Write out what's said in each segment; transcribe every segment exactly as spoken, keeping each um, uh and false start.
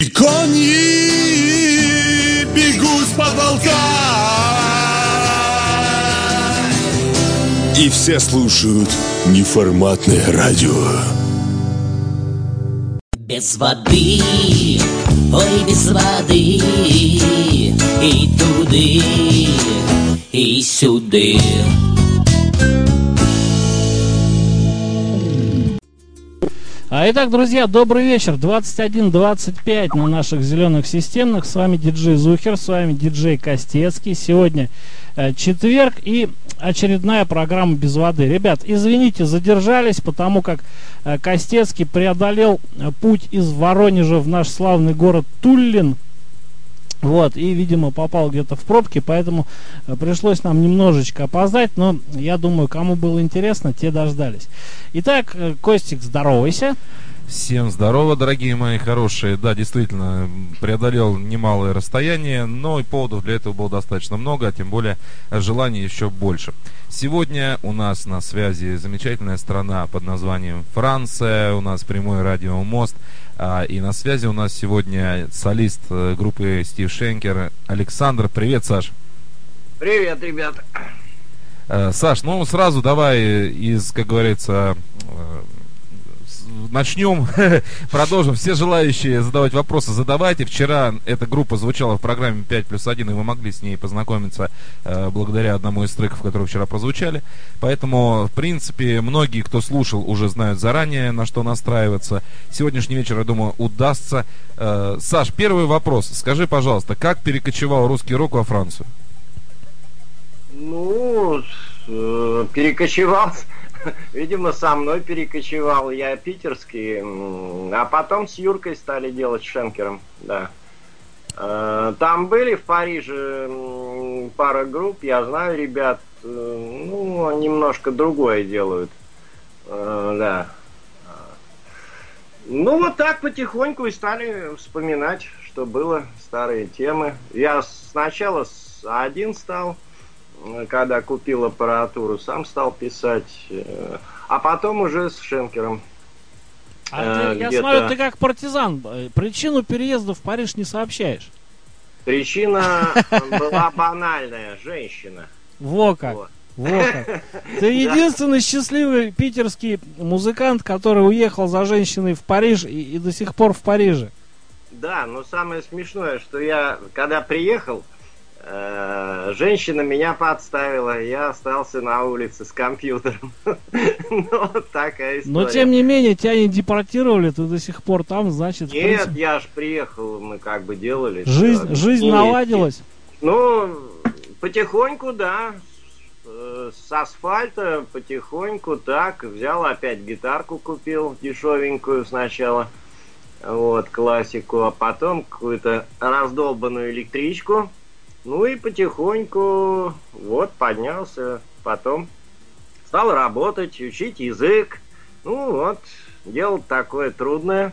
кони бегут с потолка, и все слушают неформатное радио. Без воды, ой, без воды, и туды, и сюды. А итак, друзья, добрый вечер. двадцать один двадцать пять на наших зеленых системных. С вами диджей Зухер, с вами диджей Костецкий. Сегодня э, четверг и очередная программа без воды. Ребят, извините, задержались, потому как э, Костецкий преодолел э, путь из Воронежа в наш славный город Туллин. Вот, и, видимо, попал где-то в пробки, поэтому э, пришлось нам немножечко опоздать, но я думаю, кому было интересно, те дождались. Итак, э, Костик, здоровайся. Всем здорово, дорогие мои хорошие. Да, действительно, преодолел немалое расстояние, но и поводов для этого было достаточно много, а тем более желаний еще больше. Сегодня у нас на связи замечательная страна под названием Франция, у нас прямой радиомост, а, и на связи у нас сегодня солист группы Стив Шенкер Александр. Привет, Саш. Привет, ребята. А, Саш, ну сразу давай из, как говорится... Начнем, продолжим. Все желающие задавать вопросы задавайте. Вчера эта группа звучала в программе пять плюс один, и вы могли с ней познакомиться э, благодаря одному из треков, которые вчера прозвучали. Поэтому, в принципе, многие, кто слушал, уже знают заранее, на что настраиваться. Сегодняшний вечер, я думаю, удастся. Э, Саш, первый вопрос. Скажи, пожалуйста, как перекочевал русский рок во Францию? Ну, э, перекочевал... Видимо, со мной перекочевал, я питерский, а потом с Юркой стали делать с Шенкером, да. Там были в Париже пара групп, я знаю ребят, ну, немножко другое делают, да. Ну, вот так потихоньку и стали вспоминать, что было, старые темы. Я сначала с один стал... Когда купил аппаратуру, сам стал писать, а потом уже с Шенкером. А ты, я смотрю, ты как партизан. Причину переезда в Париж не сообщаешь. Причина была банальная. Женщина. Во как. Вот. Во как. Ты единственный счастливый питерский музыкант, который уехал за женщиной в Париж и, и до сих пор в Париже. Да, но самое смешное, что я, когда приехал, женщина меня подставила, я остался на улице с компьютером. Ну, такая история. Но, тем не менее, тебя не депортировали, ты до сих пор там, значит... Нет, принципе... я ж приехал, мы как бы делали. Жизнь, жизнь и, наладилась? Ну, потихоньку, да. С асфальта потихоньку так. Взял опять гитарку, купил дешевенькую сначала. Вот, классику. А потом какую-то раздолбанную электричку. Ну и потихоньку вот поднялся, потом стал работать, учить язык. Ну вот, дело такое трудное.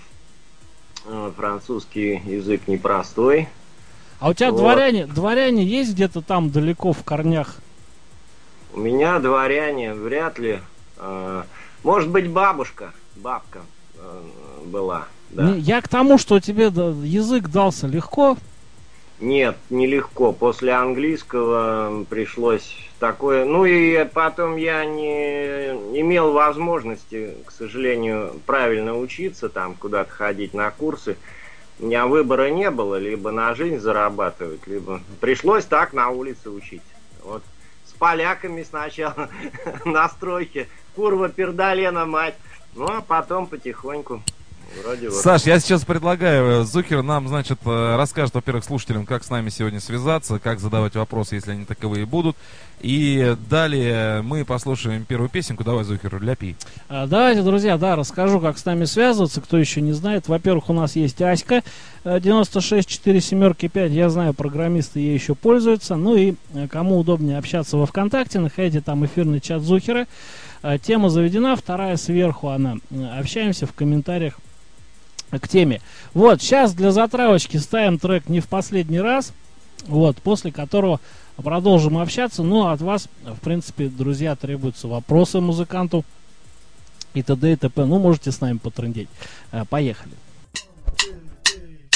Французский язык непростой. А у тебя вот. дворяне, дворяне есть где-то там далеко в корнях? У меня дворяне вряд ли. Может быть, бабушка, бабка была. Да. Я к тому, что тебе язык дался легко. Нет, нелегко. После английского пришлось такое... Ну и потом я не имел возможности, к сожалению, правильно учиться, там куда-то ходить на курсы. У меня выбора не было, либо на жизнь зарабатывать, либо... Пришлось так на улице учить. Вот с поляками сначала на стройке. Курва, пердалена, мать. Ну а потом потихоньку... Вроде Саш, вот. я сейчас предлагаю, Зухер нам, значит, расскажет, во-первых, слушателям, как с нами сегодня связаться, как задавать вопросы, если они таковые будут. И далее мы послушаем первую песенку. Давай, Зухер, ляпи. А, давайте, друзья, да, расскажу, как с нами связываться, кто еще не знает. Во-первых, у нас есть Аська девяносто шесть четыре семерки пять. Я знаю, программисты ей еще пользуются. Ну и кому удобнее общаться во ВКонтакте, находите там эфирный чат Зухера. Тема заведена, вторая сверху она. Общаемся в комментариях к теме. Вот, сейчас для затравочки ставим трек не в последний раз, вот, после которого продолжим общаться. Ну, от вас, в принципе, друзья, требуются вопросы музыканту и т.д. и т.п. Ну, можете с нами потрындеть. Поехали.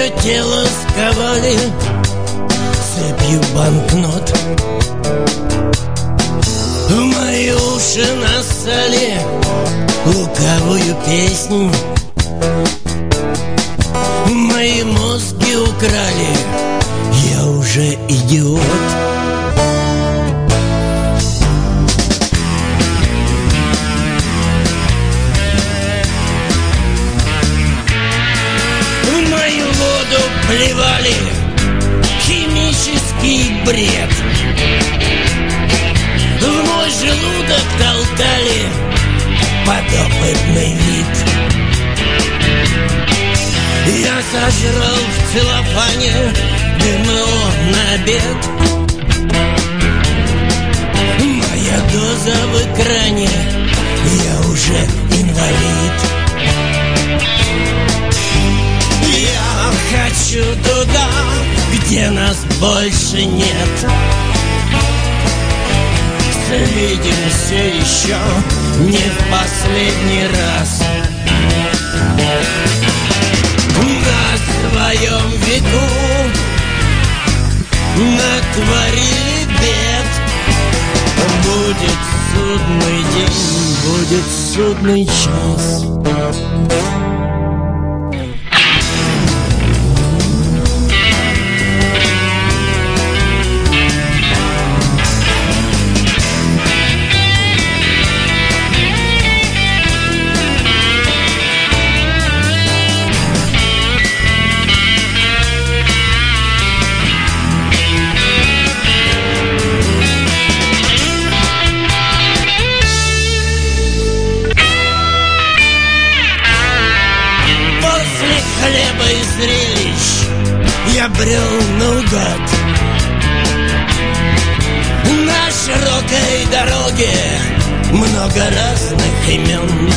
Мое тело сковали цепью банкнот, в мои уши нассали лукавую песню, мои мозги украли, я уже идиот. В мою воду плевали химический бред, в мой желудок толкали подопытный вид. Я сожрал в целлофане ГМО на обед, моя доза в экране, я уже инвалид. Я хочу туда, где нас больше нет. Свидимся еще не в последний раз. На своем веку натворили бед. Будет судный день, будет судный час. Я брел наугад на широкой дороге, много разных имен.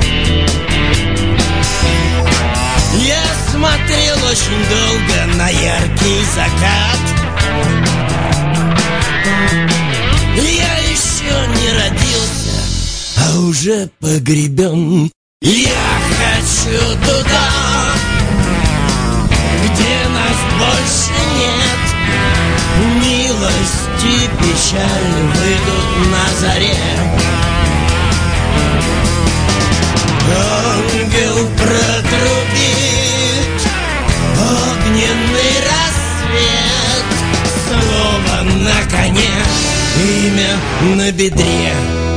Я смотрел очень долго на яркий закат. Я еще не родился, а уже погребен. Я хочу туда, где нас больше нет. Милость и печаль выйдут на заре. Ангел протрубит огненный рассвет. Слово на коне, имя на бедре.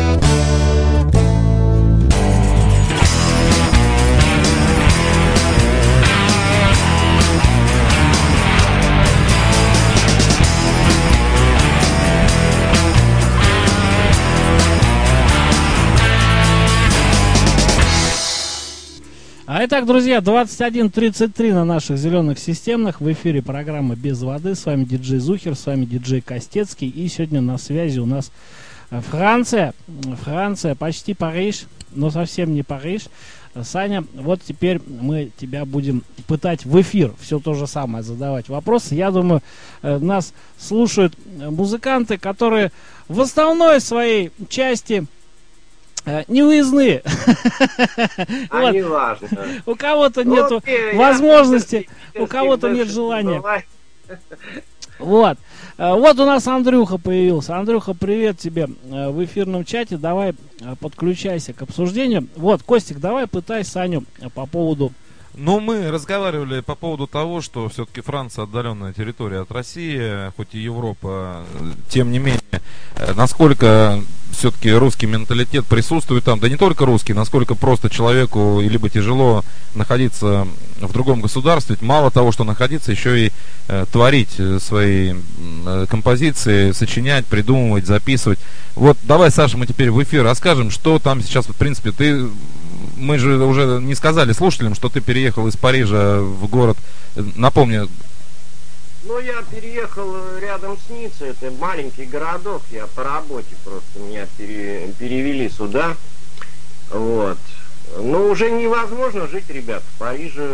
А итак, друзья, двадцать один тридцать три на наших зеленых системных. В эфире программа «Без воды». С вами диджей Зухер, с вами диджей Костецкий. И сегодня на связи у нас Франция. Франция, почти Париж, но совсем не Париж. Саня, вот теперь мы тебя будем пытать в эфир. Все то же самое, задавать вопросы. Я думаю, нас слушают музыканты, которые в основной своей части невыездные. А вот. не важно. У кого-то ну, нет окей, возможности, я, у кого-то нет желания. Бывает. Вот. Вот у нас Андрюха появился. Андрюха, привет тебе в эфирном чате. Давай подключайся к обсуждению. Вот, Костик, давай пытай Саню по поводу... Ну, мы разговаривали по поводу того, что все-таки Франция отдаленная территория от России, хоть и Европа, тем не менее, насколько все-таки русский менталитет присутствует там, да не только русский, насколько просто человеку либо тяжело находиться в другом государстве, мало того, что находиться, еще и э, творить свои э, композиции, сочинять, придумывать, записывать. Вот давай, Саша, мы теперь в эфир расскажем, что там сейчас, в принципе, ты... Мы же уже не сказали слушателям, что ты переехал из Парижа в город. Напомни. Ну, я переехал рядом с Ниццей. Это маленький городок. Я по работе просто меня пере, перевели сюда. Вот. Но уже невозможно жить, ребят, в Париже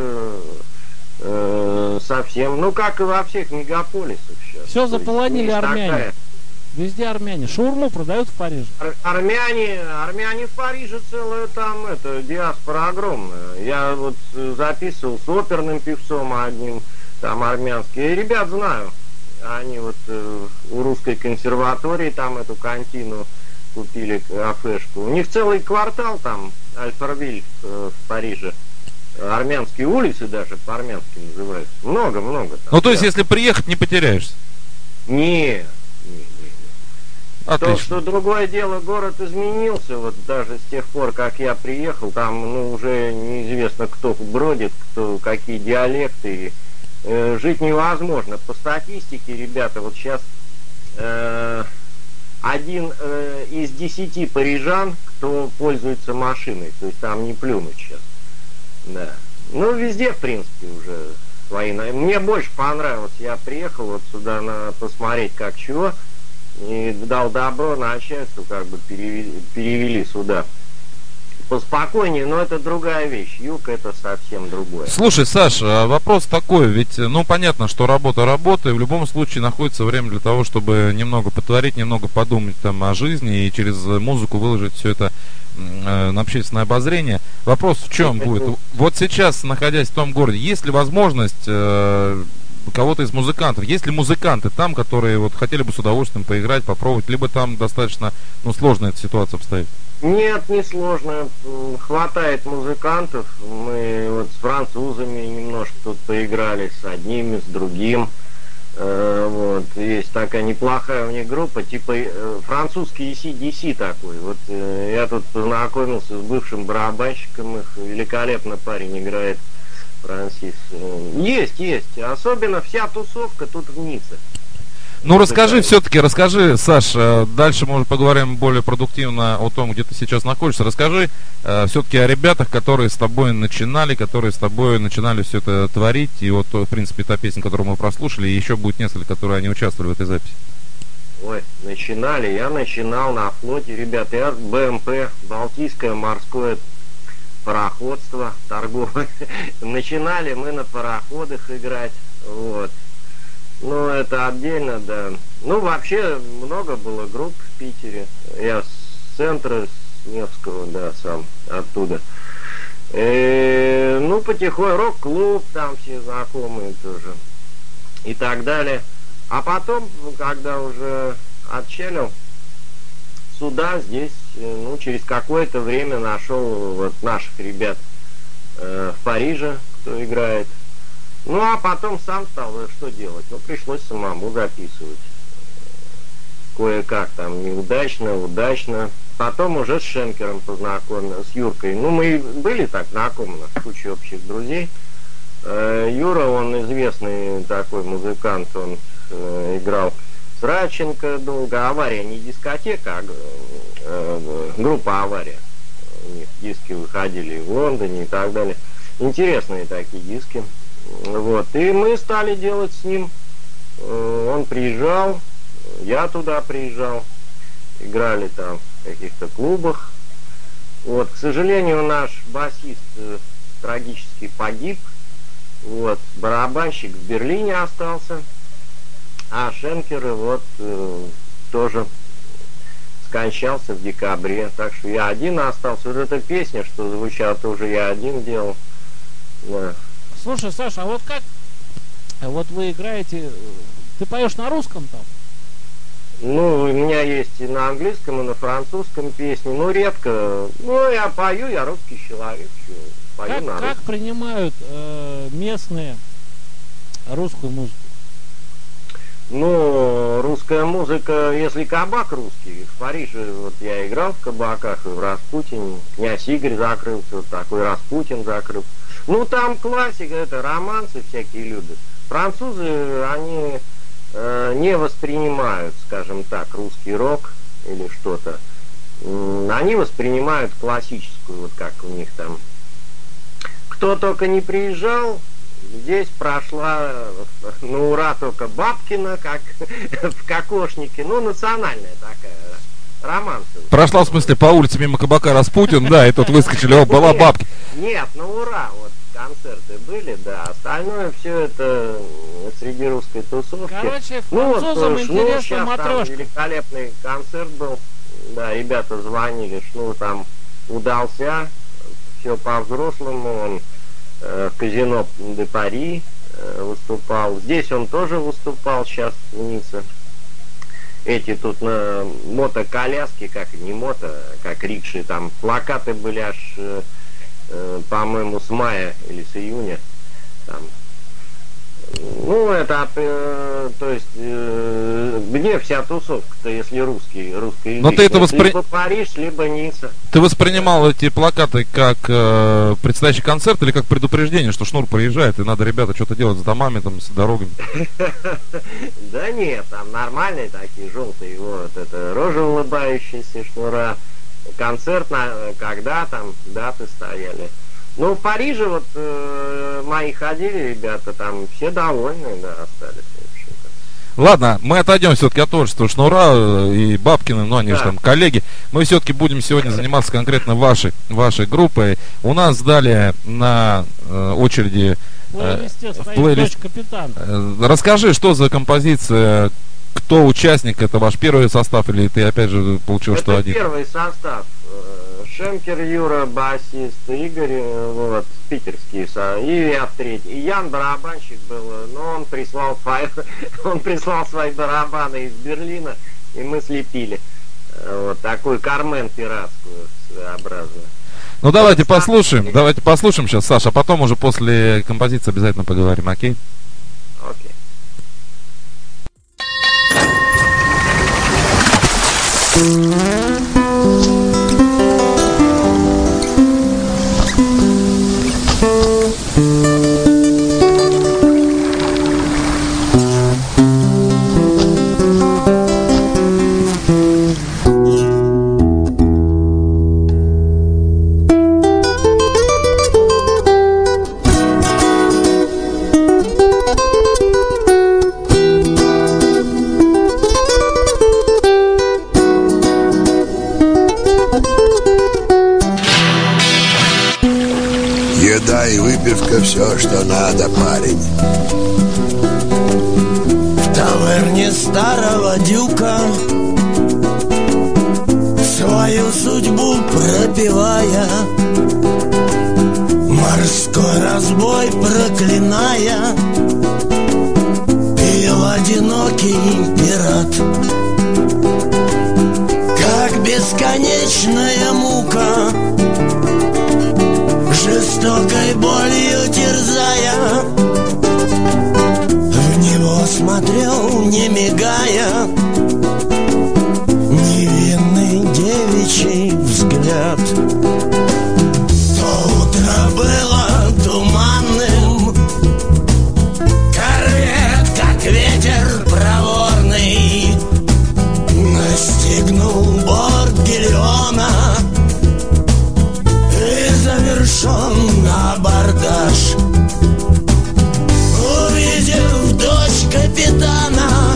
э, совсем. Ну, как и во всех мегаполисах сейчас. Все заполонили армяне. Такая... Везде армяне. Шаурму продают в Париже. Ар- армяне, армяне в Париже целая там, это, диаспора огромная. Я вот записывал с оперным певцом одним, там армянский. И ребят знаю. Они вот э, у русской консерватории там эту кантину купили, кафешку. У них целый квартал там, Альфарвиль э, в Париже. Армянские улицы даже по-армянски называются. Много-много. Ну, то есть, если приехать, не потеряешься? Не, не, не. То, что другое дело, город изменился, вот даже с тех пор, как я приехал, там, ну, уже неизвестно, кто бродит, кто, какие диалекты, э, жить невозможно. По статистике, ребята, вот сейчас э, один э, из десяти парижан, кто пользуется машиной, то есть там не плюнуть сейчас, да. Ну, везде, в принципе, уже свои. Мне больше понравилось, я приехал вот сюда на посмотреть, как чего, и дал добро начальству, как бы перевели, перевели сюда. Поспокойнее, но это другая вещь. Юг это совсем другое. Слушай, Саш, вопрос такой, ведь, ну, понятно, что работа работа, и в любом случае находится время для того, чтобы немного потворить, немного подумать там о жизни и через музыку выложить все это э, на общественное обозрение. Вопрос в чем будет? Вот сейчас, находясь в том городе, есть ли возможность э, кого-то из музыкантов, есть ли музыканты там, которые вот хотели бы с удовольствием поиграть, попробовать, либо там достаточно, ну, сложно эта ситуация обстоит? Нет, не сложно. Хватает музыкантов. Мы вот с французами немножко тут поиграли, с одним, с другим. Э, вот. Есть такая неплохая у них группа, типа э, французский си ди си такой. Вот э, я тут познакомился с бывшим барабанщиком их. Великолепно парень играет, Франсис. Есть, есть. Особенно вся тусовка тут в Ницце. Ну, расскажи все-таки, расскажи, Саш, дальше мы уже поговорим более продуктивно о том, где ты сейчас находишься. Расскажи э, все-таки о ребятах, которые с тобой начинали, которые с тобой начинали все это творить. И вот, в принципе, та песня, которую мы прослушали, и еще будет несколько, которые они участвовали в этой записи. Ой, начинали. Я начинал на флоте, ребята. Я бэ эм пэ, Балтийское морское пароходство торговое. Начинали мы на пароходах играть, вот. Ну, это отдельно, да. Ну, вообще, много было групп в Питере. Я с центра, с Невского, да, сам оттуда. И, ну, потихоньку, рок-клуб, там все знакомые тоже. И так далее. А потом, когда уже отчалил, сюда, здесь, ну, через какое-то время нашел вот наших ребят э, в Париже, кто играет. Ну, а потом сам стал, что делать? Ну, пришлось самому записывать. Кое-как там, неудачно, удачно. Потом уже с Шенкером познакомился, с Юркой. Ну, мы были так знакомы, куча общих друзей. Юра, он известный такой музыкант, он э, играл с Радченко долго. Авария не дискотека, а э, группа Авария. У них диски выходили и в Лондоне и так далее. Интересные такие диски. Вот. И мы стали делать с ним. Он приезжал, я туда приезжал, играли там в каких-то клубах. Вот. К сожалению, наш басист трагически погиб. Вот. Барабанщик в Берлине остался, а Шенкер вот э, тоже скончался в декабре. Так что я один остался. Вот эта песня, что звучала, тоже я один делал. Да. Слушай, Саша, а вот как, вот вы играете, ты поешь на русском там? Ну, у меня есть и на английском, и на французском песни, но редко. Ну, я пою, я русский человек, что, пою как, на русском. Как принимают э, местные русскую музыку? Ну, русская музыка, если кабак русский, в Париже вот я играл в кабаках, и в Распутине, князь Игорь закрылся, вот такой Распутин закрыл. Ну, там классика, это романсы всякие любят. Французы, они э, не воспринимают, скажем так, русский рок или что-то. Они воспринимают классическую, вот как у них там. Кто только не приезжал, здесь прошла на ура только Бабкина, как в Кокошнике. Ну, национальная такая, романсовая. Прошла, в смысле, по улице мимо кабака Распутин, да, и тут выскочили, о, была Бабкина. Нет, на ура, вот концерты были, да. Остальное все это среди русской тусовки. Короче, ну французам вот, Шнур, интересно сейчас матрешка. там великолепный концерт был. Да, ребята звонили, Шнур там удался, все по-взрослому, он э, в казино де Пари э, выступал. Здесь он тоже выступал, сейчас в Ницце. Эти тут на мотоколяске, как не мото, как рикши, там плакаты были аж, э, э, по-моему, с мая или с июня. Там. Ну, это, э, то есть, э, где вся тусовка-то, если русский, русский Но ты это воспри... Либо Париж, либо Ницца. Ты воспринимал эти плакаты как э, предстоящий концерт или как предупреждение, что Шнур приезжает и надо, ребята, что-то делать с домами, там, с дорогами? Да нет, там нормальные такие, желтые, вот, это рожа улыбающаяся Шнура. Концерт, когда там даты стояли. Ну, в Париже вот э, мои ходили ребята, там все довольны, да, остались. Ладно, мы отойдем все-таки от творчества Шнура и Бабкина, ну они да. же там коллеги. Мы все-таки будем сегодня заниматься конкретно вашей, вашей группой. У нас далее на э, очереди в плейлисте э, стоит плейлист... «Дочь капитана». Э, расскажи, что за композиция, кто участник, это ваш первый состав или ты опять же получил, это что один? Это первый состав. Шемкер Юра, басист, Игорь, вот, питерский, и я третий. И Ян барабанщик был, но он прислал файл, он прислал свои барабаны из Берлина, и мы слепили вот такую Кармен пиратскую своеобразную. Ну давайте послушаем, стали. давайте послушаем сейчас, Саша, а потом уже после композиции обязательно поговорим, окей? Окей. Еда и выпивка, все, что надо, парень. В таверне старого дюка, свою судьбу пропивая, морской разбой проклиная, пил одинокий пират. Как бесконечная мука, жестокой болью терзая, в него смотрел, не мигая, невинный девичий взгляд. То утро было туманным, корвет, как ветер проворный, настигнул борт Гелиона и завершен абордаж. Увидев дочь капитана,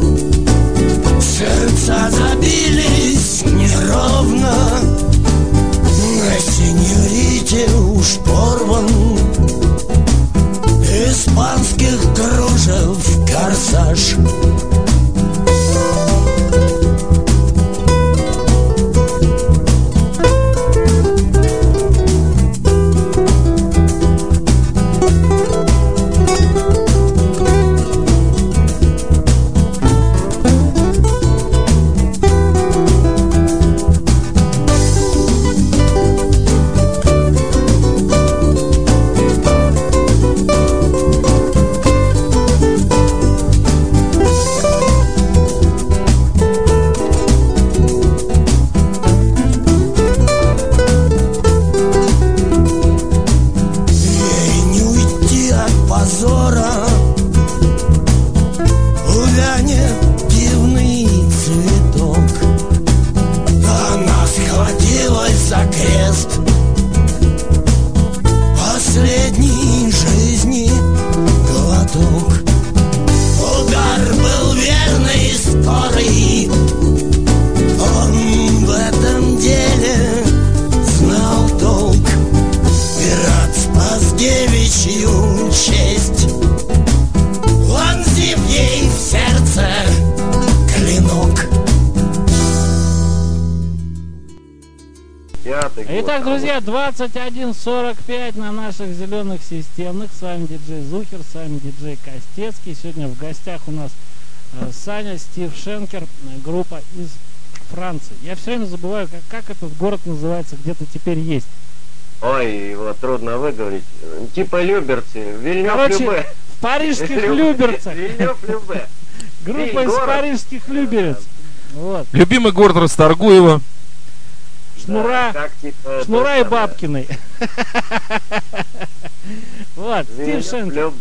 сердца забились неровно. На сеньорите уж порван испанских кружев корсаж. Итак, друзья, двадцать один сорок пять на наших зеленых системных. С вами диджей Зухер, с вами диджей Костецкий. Сегодня в гостях у нас э, Саня, Стив Шенкер, группа из Франции. Я все время забываю, как, как этот город называется, где-то теперь есть. Ой, его трудно выговорить. Типа Люберцы. Короче, в парижских Люберцах. Вильнёв-Любе. Группа из парижских Люберец. Вот. Любимый город Расторгуева. Шнура, да, типа Шнура и Бабкиной. Вот, Стив Шенкер.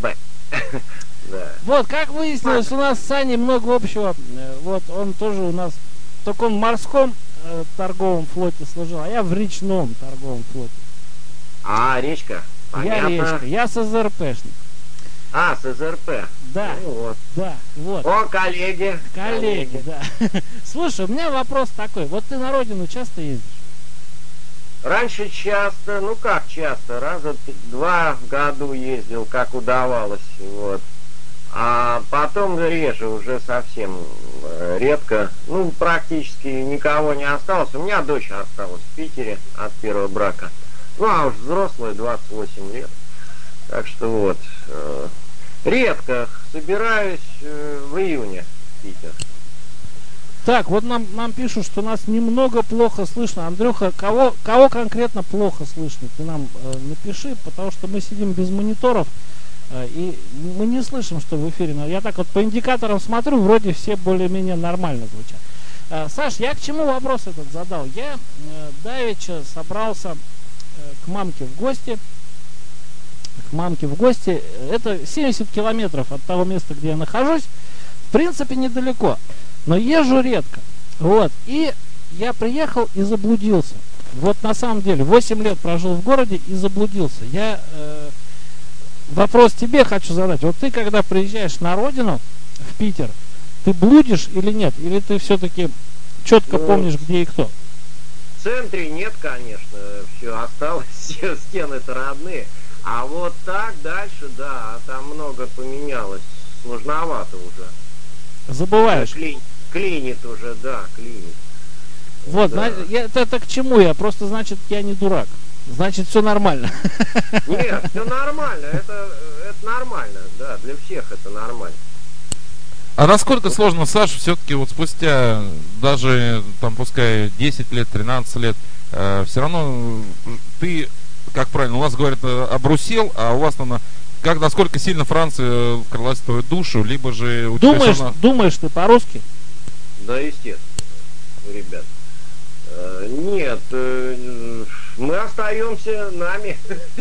Вот, как выяснилось, у нас с Саней много общего. Вот, он тоже у нас, только он в морском э, торговом флоте служил, а я в речном торговом флоте. А, речка? Я речка, я с СЗРПшник. А, с СЗРП. Да, ну, вот. да, вот. О, коллеги. Коллеги, коллеги, да. Слушай, у меня вопрос такой. Вот ты на родину часто ездишь? Раньше часто, ну как часто, раза два в году ездил, как удавалось, вот. А потом реже, уже совсем редко. Ну, практически никого не осталось. У меня дочь осталась в Питере от первого брака. Ну, а уж взрослая, двадцать восемь лет. Так что вот. Э, редко собираюсь э, в июне в Питер. Так, вот нам, нам пишут, что нас немного плохо слышно. Андрюха, кого, кого конкретно плохо слышно? Ты нам э, напиши, потому что мы сидим без мониторов, э, и мы не слышим, что в эфире. Но я так вот по индикаторам смотрю, вроде все более-менее нормально звучат. Э, Саш, я к чему вопрос этот задал? Я э, давеча собрался э, к мамке в гости. К мамке в гости. Это семьдесят километров от того места, где я нахожусь. В принципе, недалеко. Но езжу редко. Вот. И я приехал и заблудился. Вот на самом деле, восемь лет прожил в городе и заблудился. Я э, вопрос тебе хочу задать. Вот ты, когда приезжаешь на родину, в Питер, ты блудишь или нет? Или ты все-таки четко ну, помнишь, где и кто? В центре нет, конечно. Все осталось, все стены-то родные. А вот так дальше, да, там много поменялось. Сложновато уже. Забываешь. Кли... Клинит уже, да, клинит. Вот, да. на... я, это, это к чему я? Просто, значит, я не дурак. Значит, все нормально. Нет, все нормально. Это, это нормально, да, для всех это нормально. А насколько сложно, Саша, все-таки вот спустя даже, там, пускай десять лет, тринадцать лет, э, все равно ты, как правильно, у вас говорят, обрусел, а у вас, наверное, как, насколько сильно Франция вкралась в твою душу, либо же... У думаешь, тебя равно... думаешь ты по-русски? Да, естественно, ребят. Э, нет, э, мы остаемся нами.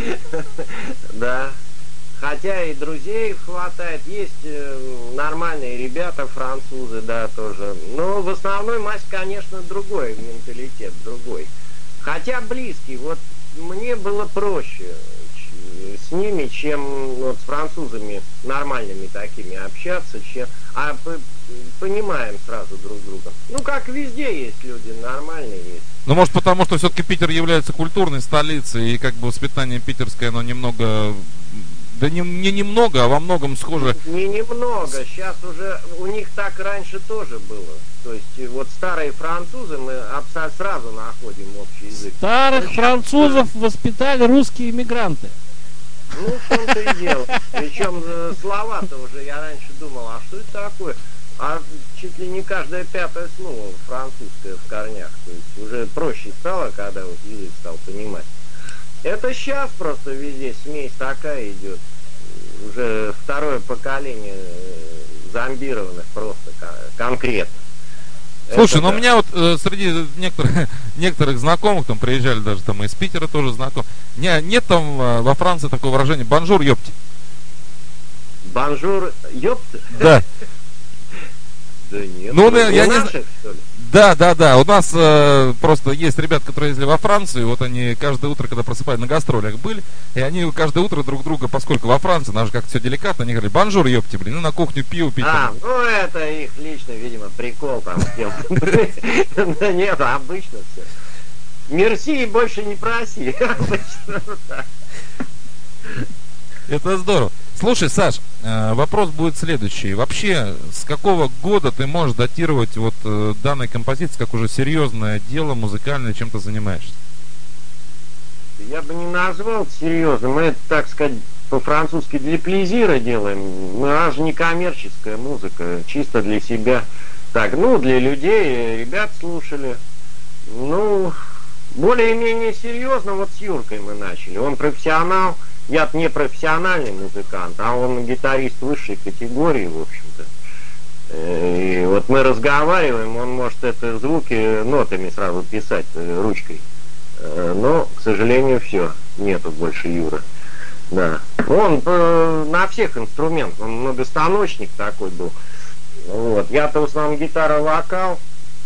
Да. Хотя и друзей хватает. Есть э, нормальные ребята, французы, да, тоже. Но в основной массе, конечно, другой менталитет, другой. Хотя близкий. Вот мне было проще с ними, чем вот с французами нормальными такими общаться, чем, а понимаем сразу друг друга. Ну, как везде есть люди, нормальные есть. Ну, может, потому что все-таки Питер является культурной столицей, и как бы воспитание питерское, оно немного, да не, не немного, а во многом схоже. Не немного, сейчас уже, у них так раньше тоже было. То есть, вот старые французы, мы сразу находим общий язык. Старых ну, французов воспитали русские иммигранты. Ну, в том-то и дело. Причем слова-то уже, я раньше думал, а что это такое? А чуть ли не каждое пятое слово французское в корнях. То есть уже проще стало, когда вот язык стал понимать. Это сейчас просто везде смесь такая идет. Уже второе поколение зомбированных просто конкретно. Слушай, это ну да. у меня вот э, среди некоторых, некоторых знакомых, там приезжали даже там из Питера тоже знакомых, не, нет там э, во Франции такого выражения «бонжур, ёпти». Бонжур, ёпты? Да. Да нет. Ну, у я не наших, что ли? Да, да, да. У нас э, просто есть ребята, которые ездили во Францию, вот они каждое утро, когда просыпались, на гастролях были, и они каждое утро друг друга, поскольку во Франции, нам же как-то все деликатно, они говорили, бонжур, ёпти, блин, ну на кухню пиво пить. А, ну это их личный, видимо, прикол там. Да нет, обычно все. Мерси и больше не проси. Обычно так. Это здорово. Слушай, Саш, э, вопрос будет следующий. Вообще, с какого года ты можешь датировать вот э, данной композиции как уже серьезное дело музыкальное, чем ты занимаешься? Я бы не назвал серьезным. Мы это, так сказать, по-французски для плезира делаем. Мы аж не коммерческая музыка, чисто для себя. Так, ну, для людей, ребят слушали. Ну, более-менее серьезно вот с Юркой мы начали. Он профессионал, я не профессиональный музыкант, а он гитарист высшей категории, в общем-то. И вот мы разговариваем, он может это звуки нотами сразу писать ручкой. Но, к сожалению, все, нету больше Юры. Да. Он э, на всех инструментах, он многостаночник такой был. Вот. Я-то в основном гитара-вокал.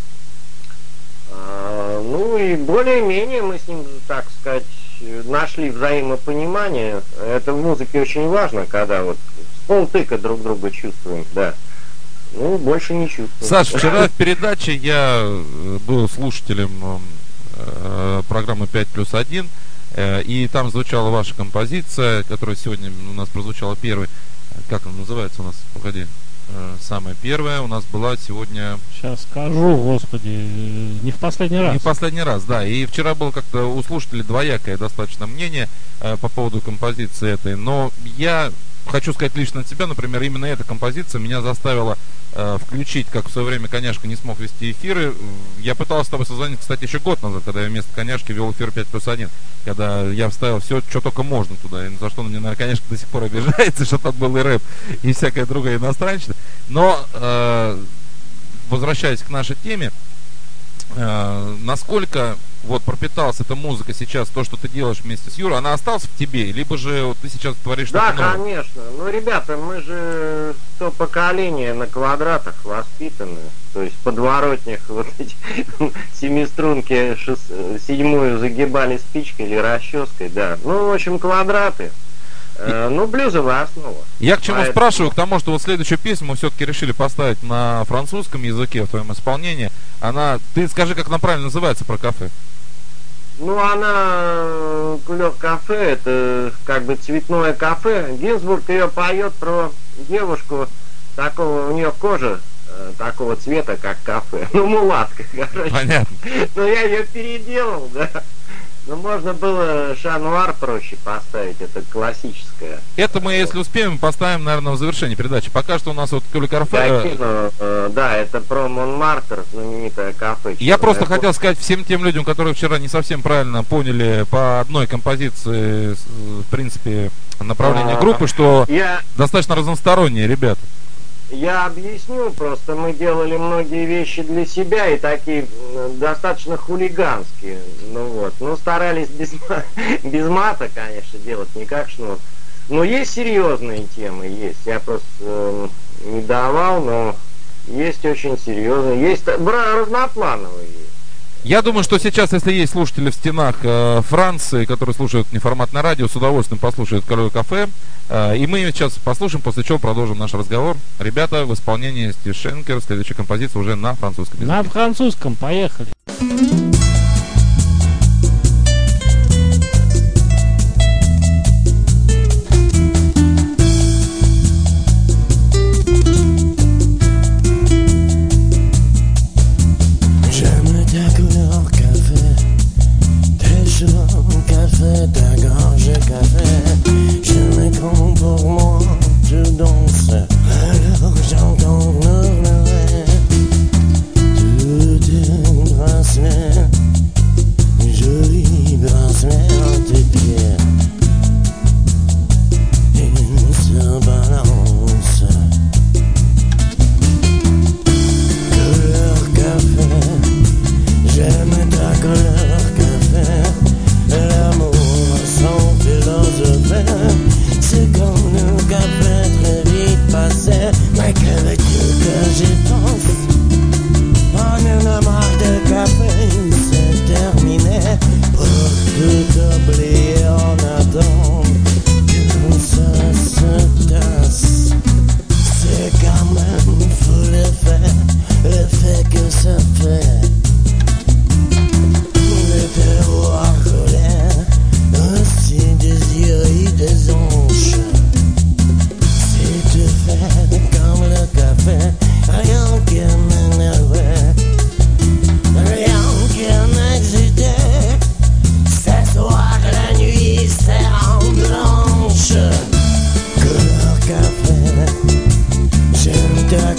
А, ну и более-менее мы с ним, так сказать, нашли взаимопонимание. Это в музыке очень важно, когда вот с полтыка друг друга чувствуем, да. Ну, больше не чувствуем. Саш, вчера в передаче я был слушателем э, программы пять плюс один, э, и там звучала ваша композиция, которая сегодня у нас прозвучала первой. Как она называется у нас? Погоди. Э, самая первая у нас была сегодня... Сейчас скажу, господи, не в последний раз. Не в последний раз, да. И вчера было как-то у слушателей двоякое достаточно мнение э, по поводу композиции этой. Но я хочу сказать лично от себя, например, именно эта композиция меня заставила э, включить, как в свое время Коняшка не смог вести эфиры. Я пытался с тобой созвонить, кстати, еще год назад, когда я вместо Коняшки вел эфир пять плюс один, когда я вставил все, что только можно туда, и за что на меня, наверное, Коняшка до сих пор обижается, что там был и рэп, и всякая другая иностранщина. Но, э, возвращаясь к нашей теме, э, насколько вот пропиталась эта музыка сейчас, то, что ты делаешь вместе с Юрой, она осталась в тебе, либо же вот, ты сейчас творишь что-то Да, новое? конечно. Ну, ребята, мы же то поколение на квадратах воспитаны. То есть в подворотнях вот эти семиструнки шест... седьмую загибали спичкой или расческой, да. Ну, в общем, квадраты. Э, ну, блюзовая основа. Я к чему Поэтому... спрашиваю? К тому, что вот следующую песню мы все-таки решили поставить на французском языке в твоем исполнении. Она, ты скажи, как она правильно называется про кафе? Ну, она, Кулек кафе, это как бы цветное кафе. Гинзбург ее поет про девушку, такого, у нее кожа э, такого цвета, как кафе. Ну, мулатка, короче. Понятно. Но я ее переделал, да. Ну, можно было Шануар проще поставить, это классическое. Это мы, если успеем, поставим, наверное, в завершении передачи. Пока что у нас вот Кулек Да, кафе. кино, э, да, это про Монмартр, знаменитое кафе. Я просто Черная хотел сказать всем тем людям, которые вчера не совсем правильно поняли по одной композиции, в принципе, направление А, группы, что Я... достаточно разносторонние ребята. Я объясню, просто мы делали многие вещи для себя и такие достаточно хулиганские, ну вот, ну старались без, без мата, конечно, делать не как шнур. Но есть серьезные темы, есть, я просто э, не давал, но есть очень серьезные, есть бра, разноплановые. Я думаю, что сейчас, если есть слушатели в стенах э, Франции, которые слушают неформатное радио, с удовольствием послушают Кулек кафе. Э, и мы сейчас послушаем, после чего продолжим наш разговор. Ребята, в исполнении Стив Шенкер, следующая композиция уже на французском языке. На французском, поехали. Ta gorge café, je me compte pour moi, je danse, alors j'entends murmurer tout un bracelet.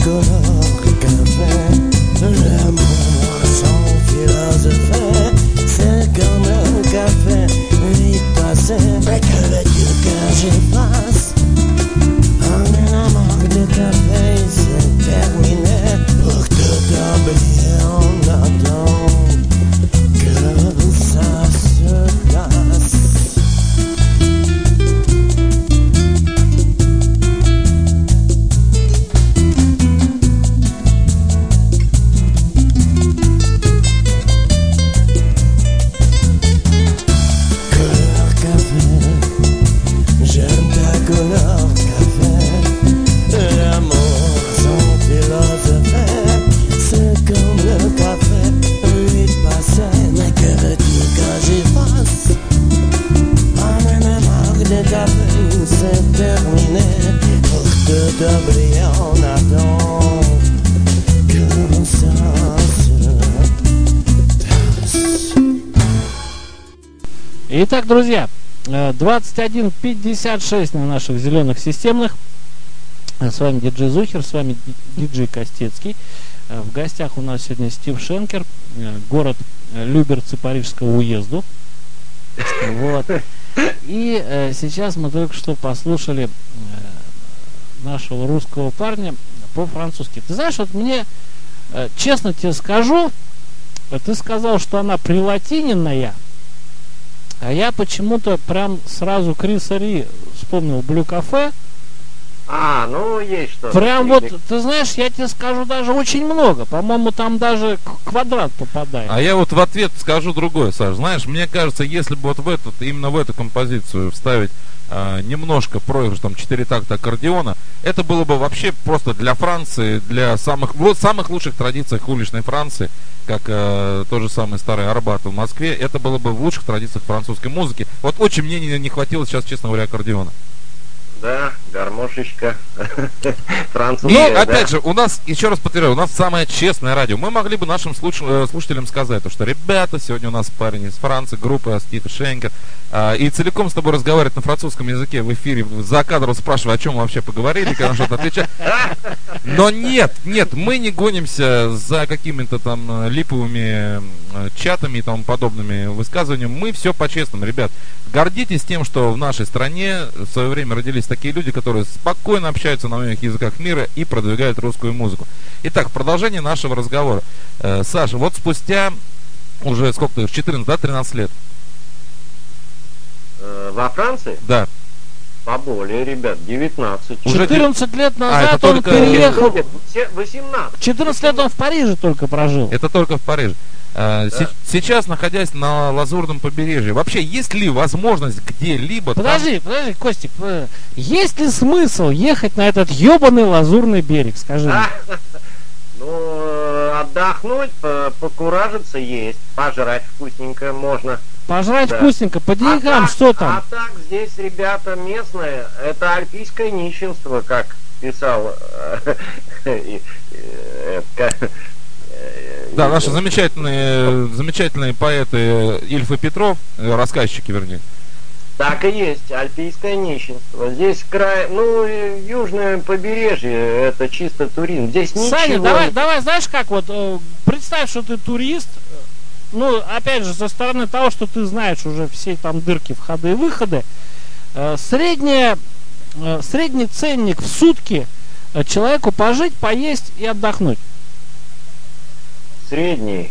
couleur café. L'amour sans philosophie, c'est comme le café, il passait. Mais que veux-tu que je fasse? En un manque de café, c'est terminé. Pour te t'oublier, on attend que ça se passe. Итак, друзья, двадцать один пятьдесят шесть на наших зеленых системных. С вами диджей Зухер, с вами диджей Костецкий. В гостях у нас сегодня Стив Шенкер, город Люберцы Парижского уезда. Вот. И э, сейчас мы только что послушали э, нашего русского парня по-французски. Ты знаешь, вот мне, э, честно тебе скажу, ты сказал, что она прилатиненная, а я почему-то прям сразу Криса Ри вспомнил Блю Кафе. А, ну есть что. Прям вот, ты знаешь, я тебе скажу даже очень много. По-моему, там даже квадрат попадает. А я вот в ответ скажу другое, Саш. Знаешь, мне кажется, если бы вот в этот, именно в эту композицию вставить а, немножко проигрыш, там, четыре такта аккордеона, это было бы вообще просто для Франции, для самых, вот, самых лучших традиций уличной Франции, как э, тот же самый старый Арбат в Москве, это было бы в лучших традициях французской музыки. Вот очень мне не, не хватило сейчас, честно говоря, аккордеона. Да, гармошечка. Французская. Ну, опять же, у нас, еще раз повторяю, у нас самое честное радио. Мы могли бы нашим слуш- слушателям сказать, что, ребята, сегодня у нас парень из Франции, группа Стив Шенкер, а, и целиком с тобой разговаривать на французском языке в эфире, за кадром спрашивая, о чем мы вообще поговорили, когда что-то отвечать. Но нет, нет, мы не гонимся за какими-то там липовыми чатами и тому подобными высказываниями. Мы все по-честному, ребят. Гордитесь тем, что в нашей стране в свое время родились такие люди, которые спокойно общаются на многих языках мира и продвигают русскую музыку. Итак, в продолжение нашего разговора. Э, Саша, вот спустя уже сколько-то, четырнадцать, да, тринадцать лет? Э, во Франции? Да. Поболее, ребят, девятнадцать. четырнадцать лет назад а, он только... переехал. восемнадцать. четырнадцать лет он в Париже только прожил. Это только в Париже. Да. Сейчас, находясь на Лазурном побережье, вообще есть ли возможность где-либо... Подожди, там... подожди, Костик, есть ли смысл ехать на этот ебаный Лазурный берег, скажи мне? Ну, отдохнуть, покуражиться есть, пожрать вкусненько можно. Пожрать да. вкусненько, по деньгам, а так, что там? А так, здесь ребята местные, это альпийское нищенство, как писал... Да, наши замечательные, замечательные поэты Ильф и Петров, рассказчики, вернее. Так и есть, альпийское нищенство. Здесь край, ну, южное побережье, это чисто туризм. Здесь ничего... Саня, давай, давай, знаешь как, вот, представь, что ты турист, ну, опять же, со стороны того, что ты знаешь уже все там дырки, входы и выходы, средняя, средний ценник в сутки человеку пожить, поесть и отдохнуть. Средний.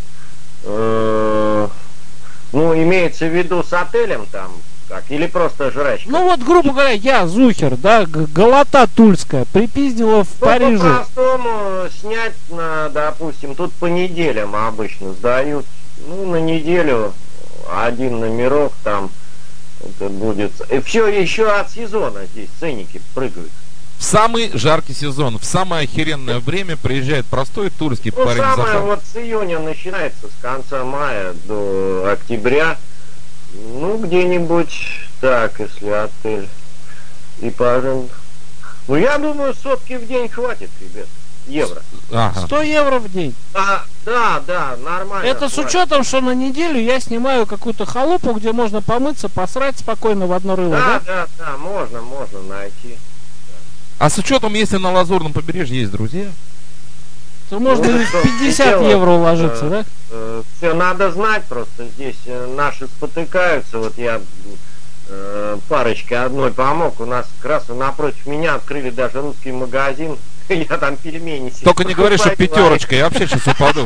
Э-э- ну, имеется в виду с отелем там, как, или просто жрачка? Ну вот, грубо говоря, я, Зухер, да, голота тульская, припиздила в ну, Париже. По-простому снять, на, допустим, тут по неделям обычно сдают, ну, на неделю один номерок там, это будет... И все еще от сезона здесь ценники прыгают. В самый жаркий сезон, в самое охеренное время приезжает простой тульский ну, парень. Ну, самое за... вот с июня начинается, с конца мая до октября. Ну, где-нибудь так, если отель и пожалуйста. Ну, я думаю, сотки в день хватит, ребят. Евро. Ага. сто евро в день. А, да, да, нормально. Это хватит. с учетом, что на неделю я снимаю какую-то халупу, где можно помыться, посрать спокойно в одно рыло, да? Да, да, да, можно, можно найти. А с учетом, если на Лазурном побережье есть друзья? То можно Ну, и что, в пятьдесят дело, евро уложиться, э, да? э, Все надо знать просто. Здесь э, наши спотыкаются. Вот я э, парочке одной помог. У нас как раз напротив меня открыли даже русский магазин. Я там пельмени себе Только не говори, что покупать пятерочка, я вообще сейчас упаду.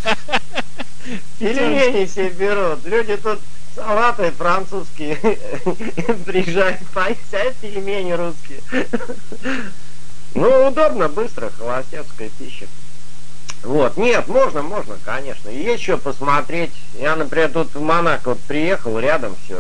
Пельмени себе берут. Люди тут салаты французские приезжают поесть, а пельмени русские. Ну, удобно, быстро, холостяцкая пища. Вот, нет, можно, можно, конечно. И есть что посмотреть. Я, например, тут в Монако вот приехал, рядом все.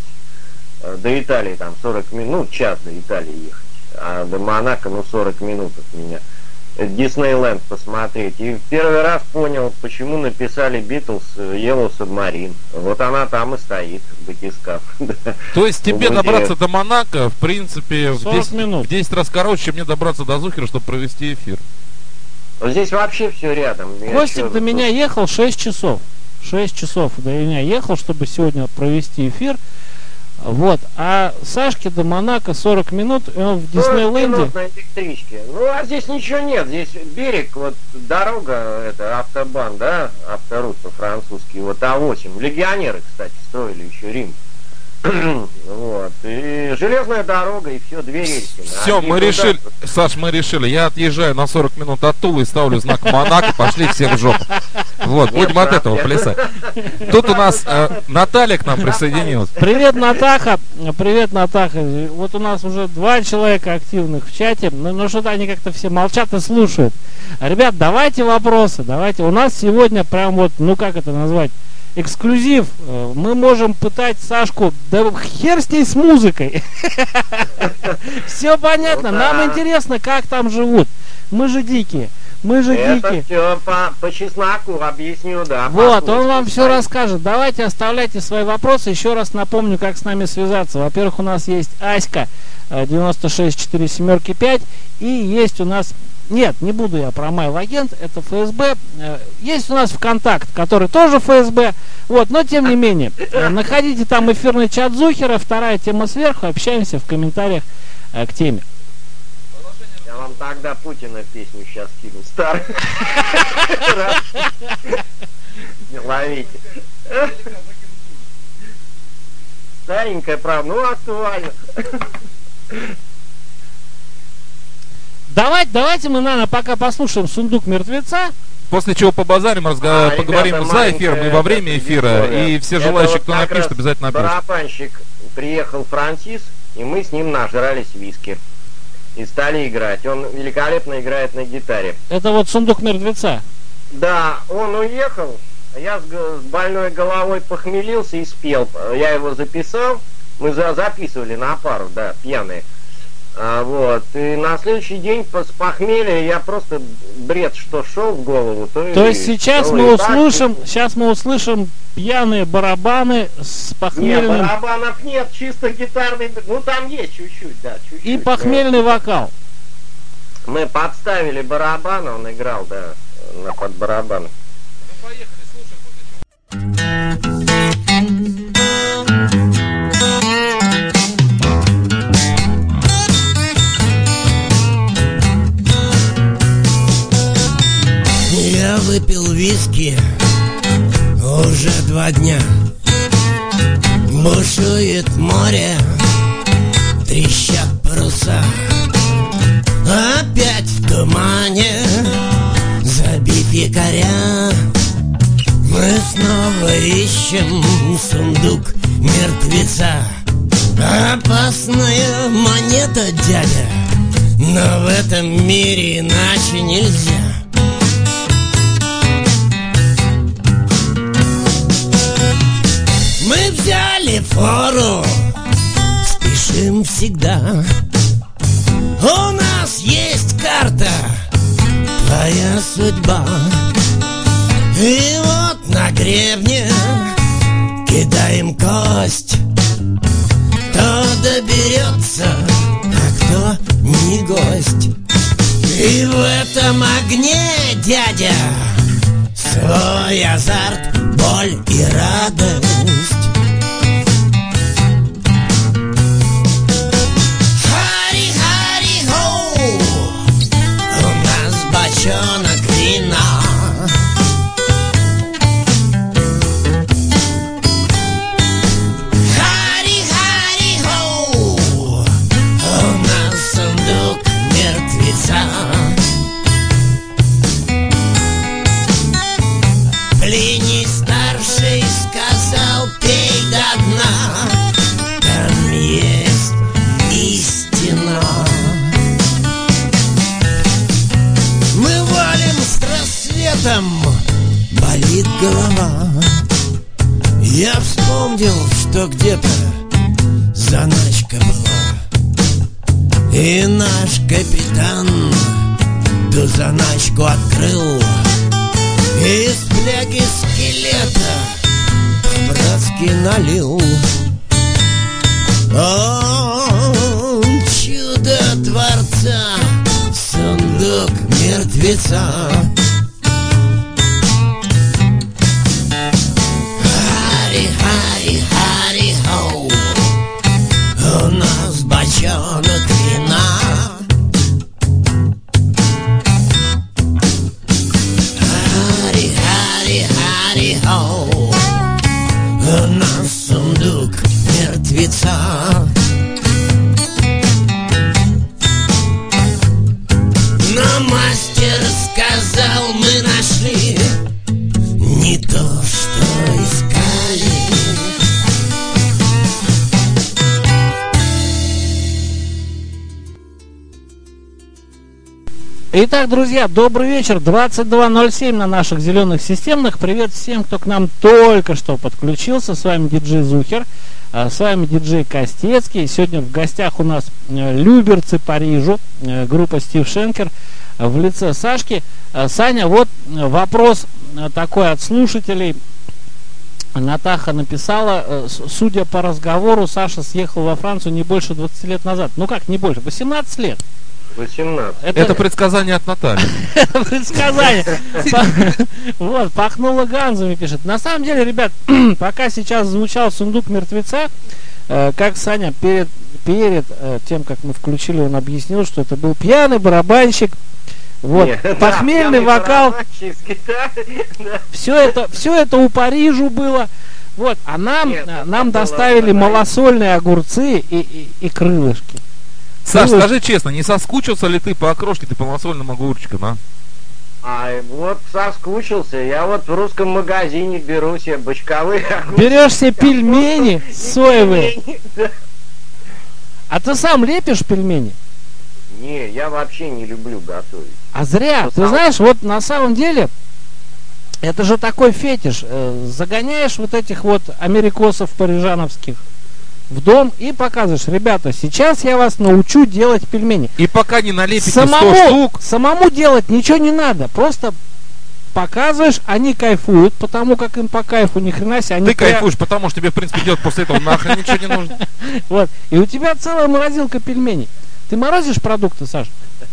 До Италии там сорок минут, час до Италии ехать. А до Монако, ну, сорок минут от меня. Диснейленд посмотреть. И в первый раз понял, почему написали Битлз Yellow Submarine. Вот она там и стоит, батискаф. То есть тебе добраться до Монако, в принципе, в сорок минут. в десять раз короче, чем мне добраться до Зухера, чтобы провести эфир. Здесь вообще все рядом. Я Костик чё, до меня ехал шесть часов. шесть часов до меня ехал, чтобы сегодня провести эфир. Вот. А Сашке до Монако сорок минут, и он в Диснейленде. минут на электричке. Ну, а здесь ничего нет. Здесь берег, вот дорога, это автобан, да, авторут по-французски, вот А восемь. Легионеры, кстати, строили еще Рим. Вот. И железная дорога, и все, две рельсы. Все, мы решили, Саш, мы решили, я отъезжаю на сорок минут от Тулы и ставлю знак Монако, пошли все в жопу. Вот, будем от этого плясать. Тут у нас э, Наталья к нам присоединилась. Привет, Натаха. Привет, Натаха. Вот у нас уже два человека активных в чате, но, но что-то они как-то все молчат и слушают. Ребят, давайте вопросы, давайте. У нас сегодня прям вот, ну как это назвать? Эксклюзив. Мы можем пытать Сашку, да хер с ней с музыкой. Все понятно. Нам интересно, как там живут. Мы же дикие. Мы же Это дикие. все по, по чесноку объясню, да. Вот, он вам все расскажет. Давайте оставляйте свои вопросы. Еще раз напомню, как с нами связаться. Во-первых, у нас есть Аська девяносто шесть четыре семь пять. И есть у нас... Нет, не буду я про Mail-агент, это эф эс бэ. Есть у нас ВКонтакт, который тоже эф эс бэ. Вот, но тем не менее, находите там эфирный чат Зухера, вторая тема сверху, общаемся в комментариях к теме. Я вам тогда Путина песню сейчас кину. Старый. Не ловите. Старенькая, правда, ну актуально. Давайте, давайте мы, наверное, пока послушаем «Сундук мертвеца». После чего побазарим, разго... А, поговорим ребята, за эфиром и во время эфира. история. И все Это желающие, вот кто как напишет, раз обязательно напишут. Барабанщик приехал Франсис, и мы с ним нажрались виски. И стали играть. Он великолепно играет на гитаре. Это вот «Сундук мертвеца». Да, он уехал, я с, г- с больной головой похмелился и спел. Я его записал, мы за- записывали на пару, да, пьяные. А, вот, и на следующий день по- с похмелья я просто бред, что шел в голову, то, То и есть сейчас шел, мы и так, услышим, сейчас мы услышим пьяные барабаны с Не, похмельным барабанов нет, чисто гитарный, ну там есть чуть-чуть, да, чуть-чуть. и но похмельный вокал. Мы подставили барабан, он играл, да, на под барабан. Я выпил виски уже два дня. Бушует море, трещат паруса. Опять в тумане, забив якоря, мы снова ищем сундук мертвеца. Опасная монета, дядя, но в этом мире иначе нельзя. Мы взяли фору, спешим всегда. У нас есть карта, твоя судьба. И вот на гребне кидаем кость. Кто доберется, а кто не гость. И в этом огне, дядя, свой азарт, боль и радость. Хари, хари, хоу, мертвеца. Плиний старший сказал: пей до дна, там есть истина. Мы валим с рассветом, болит голова. Я вспомнил, что где-то заначка была, и наш капитан ту заначку открыл. Из фляги скелета по-братски налил. О, чудо Творца, сундук мертвеца. Хари, хари, хари, хоу, у нас бочонок вина. У нас сундук мертвеца. Но мастер сказал: мы нашли не то, что искали. Итак, друзья, добрый вечер. двадцать два ноль семь на наших зеленых системных. Привет всем, кто к нам только что подключился. С вами диджей Зухер, с вами диджей Костецкий. Сегодня в гостях у нас люберцы Парижу, группа Стив Шенкер в лице Сашки. Саня, вот вопрос такой от слушателей. Натаха написала: судя по разговору, Саша съехал во Францию не больше двадцати лет назад. Ну как не больше? восемнадцать лет. восемнадцать. Это, это предсказание от Натальи. Это предсказание. Вот, пахнуло ганзами, пишет. На самом деле, ребят, пока сейчас звучал сундук мертвеца, как Саня перед, перед тем, как мы включили, он объяснил, что это был пьяный барабанщик. Вот, похмельный вокал. Все это, все это у Парижу было. Вот, а нам, нам доставили малосольные огурцы и, и, и крылышки. Саш, скажи честно, не соскучился ли ты по окрошке, ты по малосольным огурчикам, а? А вот соскучился. Я вот в русском магазине беру себе бочковые огурцы. Берешь себе пельмени соевые. А ты сам лепишь пельмени? Не, я вообще не люблю готовить. А зря. Что ты сам... знаешь, вот на самом деле, это же такой фетиш. Загоняешь вот этих вот америкосов парижановских в дом и показываешь: ребята, сейчас я вас научу делать пельмени. И пока не налепите самому, сто штук. Самому делать ничего не надо. Просто показываешь, они кайфуют, потому как им по кайфу, ни хрена себе. Ты кайфуешь, потому что тебе, в принципе, делать после этого нахрен ничего не нужно. Вот. И у тебя целая морозилка пельменей. Ты морозишь продукты, Саш?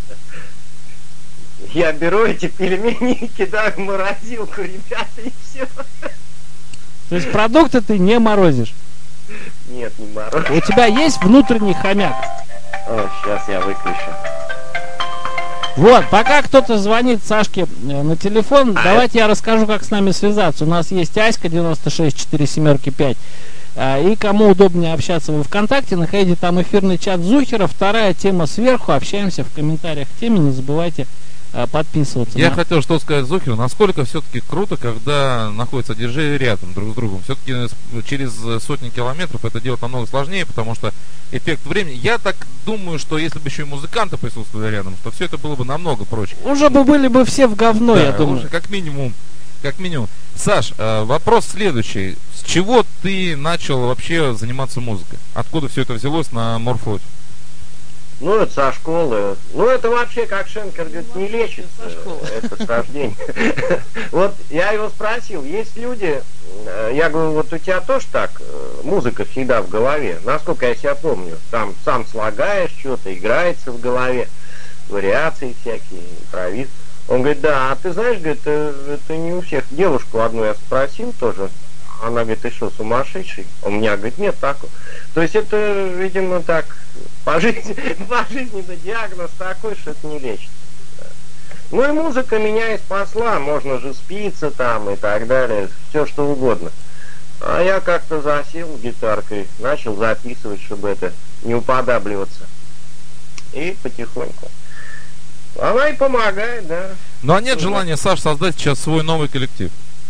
Я беру эти пельмени и кидаю в морозилку, ребята, и все. То есть продукты ты не морозишь? Нет, не морозишь. У тебя есть внутренний хомяк? О, сейчас я выключу. Вот, пока кто-то звонит Сашке на телефон, а давайте это... я расскажу, как с нами связаться. У нас есть Аська девяносто шесть четыре семерки пять. И кому удобнее общаться во ВКонтакте, находите там эфирный чат Зухера. Вторая тема сверху. Общаемся в комментариях к теме. Не забывайте подписываться. Я на... хотел что сказать Зухеру. Насколько все-таки круто, когда находятся диджеи рядом друг с другом. Все-таки через сотни километров это делать намного сложнее, потому что эффект времени. Я так думаю, что если бы еще и музыканты присутствовали рядом, то все это было бы намного проще. Уже бы были бы все в говно, да, я думаю. Уже как минимум. Как минимум. Саш, вопрос следующий. С чего ты начал вообще заниматься музыкой? Откуда все это взялось на морфлоте? Ну, это со школы. Ну, это вообще, как Шенкер говорит, не лечится. Это с рождения. Вот я его спросил, есть люди, я говорю, вот у тебя тоже так, музыка всегда в голове, насколько я себя помню, там сам слагаешь, что-то играется в голове, вариации всякие, импровиз. Он говорит, да, а ты знаешь, говорит, это, это не у всех. Девушку одну я спросил тоже, она говорит, ты что, сумасшедший? У меня, говорит, нет такого. То есть это, видимо, так, по жизни, по жизни-то диагноз такой, что это не лечится. Ну и музыка меня и спасла, можно же спиться там и так далее, все что угодно. А я как-то засел гитаркой, начал записывать, чтобы это не уподабливаться. И потихоньку. Она и помогает, да. Ну а нет желания, Саш, создать сейчас свой новый коллектив?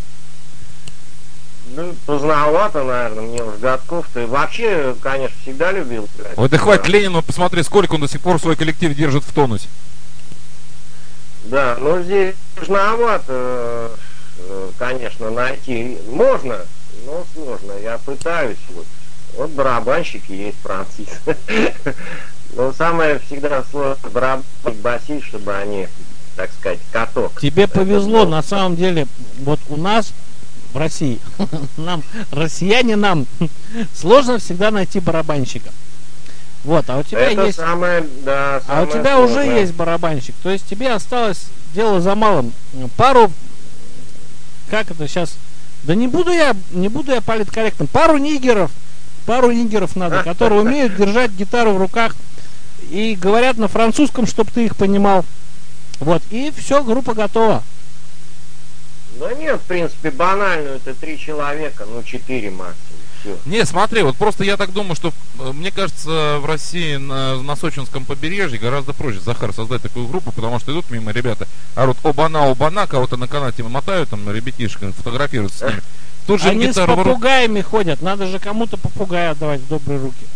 Ну, поздновато, наверное, мне уже годков-то. И вообще, конечно, всегда любил играть. Вот и хватит Ленину, посмотри, сколько он до сих пор свой коллектив держит в тонусе. Да, ну здесь сложновато, конечно, найти. Можно, но сложно. Я пытаюсь. Вот, вот барабанщики есть, Францис. Но самое всегда сложно барабанщик, басист, чтобы они, так сказать, каток. Тебе повезло, на самом деле, вот у нас в России, нам, россияне нам, сложно всегда найти барабанщика. Вот, а у тебя это есть... Самое, да, а у тебя сложное. уже есть барабанщик. То есть тебе осталось дело за малым. Пару... Как это сейчас? Да не буду я, не буду я политкорректным. Пару нигеров, пару нигеров надо, которые умеют держать гитару в руках и говорят на французском, чтобы ты их понимал. Вот, и все, группа готова. Да нет, в принципе, банально, это три человека, ну четыре максимум. Все. Не, смотри, вот просто я так думаю, что, мне кажется, в России на, на сочинском побережье гораздо проще, Захар, создать такую группу, потому что идут мимо ребята, орут оба-на, оба-на, кого-то на канате мотают, там, ребятишки, фотографируются с ними. Тут же Они с гитару в ру- попугаями ходят, надо же кому-то попугая отдавать в добрые руки.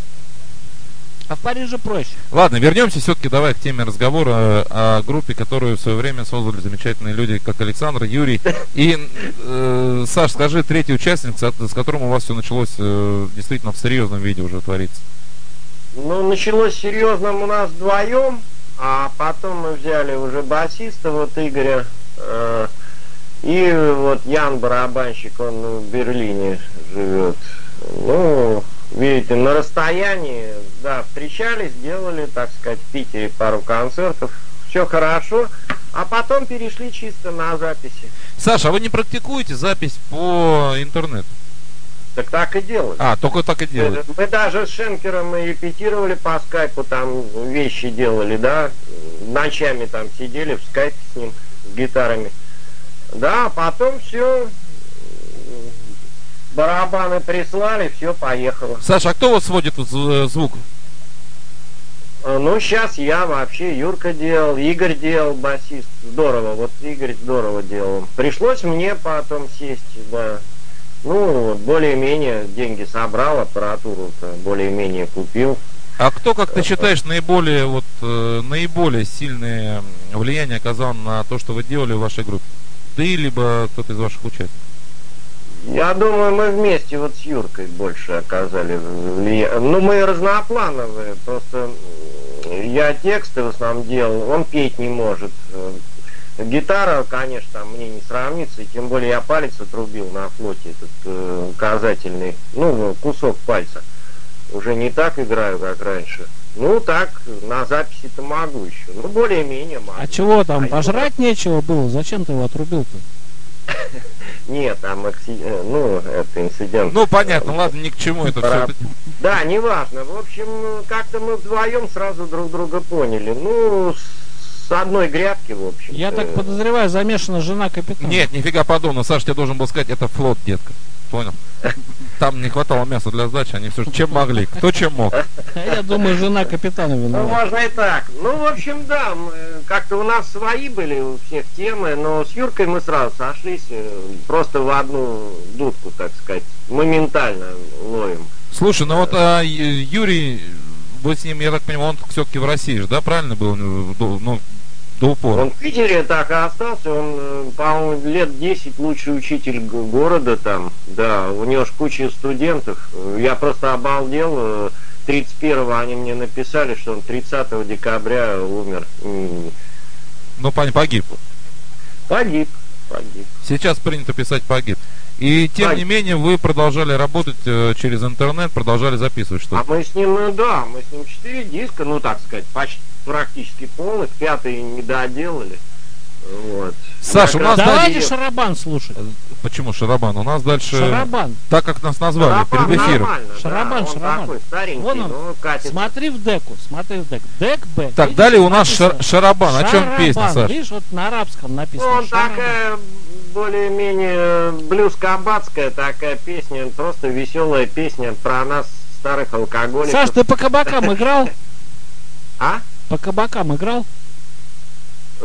А в Париже проще. Ладно, вернемся все-таки давай к теме разговора о группе, которую в свое время создали замечательные люди, как Александр, Юрий. И, э, Саш, скажи, третья участница, с которым у вас все началось э, действительно в серьезном виде уже творится. Ну, началось серьезным у нас вдвоем, а потом мы взяли уже басиста, вот Игоря, э, и вот Ян, барабанщик, он в Берлине живет. Ну, видите, на расстоянии, да, встречались, делали, так сказать, в Питере пару концертов, все хорошо, а потом перешли чисто на записи. Саша, а вы не практикуете запись по интернету? Так так и делали. А, только так и делаете. Мы, мы даже с Шенкером мы репетировали по скайпу, там вещи делали, да, ночами там сидели в скайпе с ним, с гитарами. Да, а потом все, барабаны прислали, все, поехало. Саша, а кто у вас сводит звук? Ну, сейчас я вообще, Юрка делал, Игорь делал, басист, здорово, вот Игорь здорово делал. Пришлось мне потом сесть, да. Ну, более-менее деньги собрал, аппаратуру-то более-менее купил. А кто, как ты считаешь, наиболее, вот, э, наиболее сильное влияние оказал на то, что вы делали в вашей группе? Ты, либо кто-то из ваших участников? Я думаю, мы вместе вот с Юркой больше оказали влияние. Ну, мы разноплановые, просто я тексты в основном делал, он петь не может. Гитара, конечно, там мне не сравнится, и тем более я палец отрубил на флоте, этот э, указательный, ну, кусок пальца. Уже не так играю, как раньше. Ну, так, на записи-то могу еще. Ну, более-менее могу. А чего там, а пожрать я... нечего было? Зачем ты его отрубил-то? Нет, там, ну, это инцидент. Ну, понятно, ладно, ни к чему это все. Да, неважно. В общем, как-то мы вдвоем сразу друг друга поняли. Ну, с одной грядки, в общем. Я так подозреваю, замешана жена капитана. Нет, нифига подобного. Саш, тебе должен был сказать, это флот, детка. Понял? Там не хватало мяса для сдачи, они все чем могли. Кто чем мог. Я думаю, жена капитана виновата. Ну, можно и так. Ну, в общем, да, как-то у нас свои были у всех темы, но с Юркой мы сразу сошлись, просто в одну дудку, так сказать, моментально ловим. Слушай, ну вот а, Юрий, вы с ним, я так понимаю, он все-таки в России же, да, правильно был? Ну, до упора. Он в Питере так и остался, он, по-моему, лет десять лучший учитель города там, да, у него ж куча студентов, я просто обалдел, тридцать первого они мне написали, что он тридцатого декабря умер. Ну, погиб. Погиб, погиб. Сейчас принято писать погиб. И тем погиб. не менее вы продолжали работать э, через интернет, продолжали записывать что-то. А мы с ним, ну да, мы с ним четыре диска, ну так сказать, почти практически полных, пятый не доделали. Вот. Саша, у нас давайте дальше... Шарабан слушать. Почему Шарабан? У нас дальше... Шарабан. Так, как нас назвали Шарабан перед эфиром. Шарабан, да, Шарабан. Такой старенький, Вон он. но катится. Смотри в деку, смотри в дек. Дек Б. Так, Видишь, далее у нас написано? шар- Шарабан. О чем Шарабан. песня, Саша? Видишь, вот на арабском написано. Он Шарабан. такая более-менее блюз-кабацкая такая песня, просто веселая песня про нас, старых алкоголиков. Саш, ты по кабакам играл? А? По кабакам играл?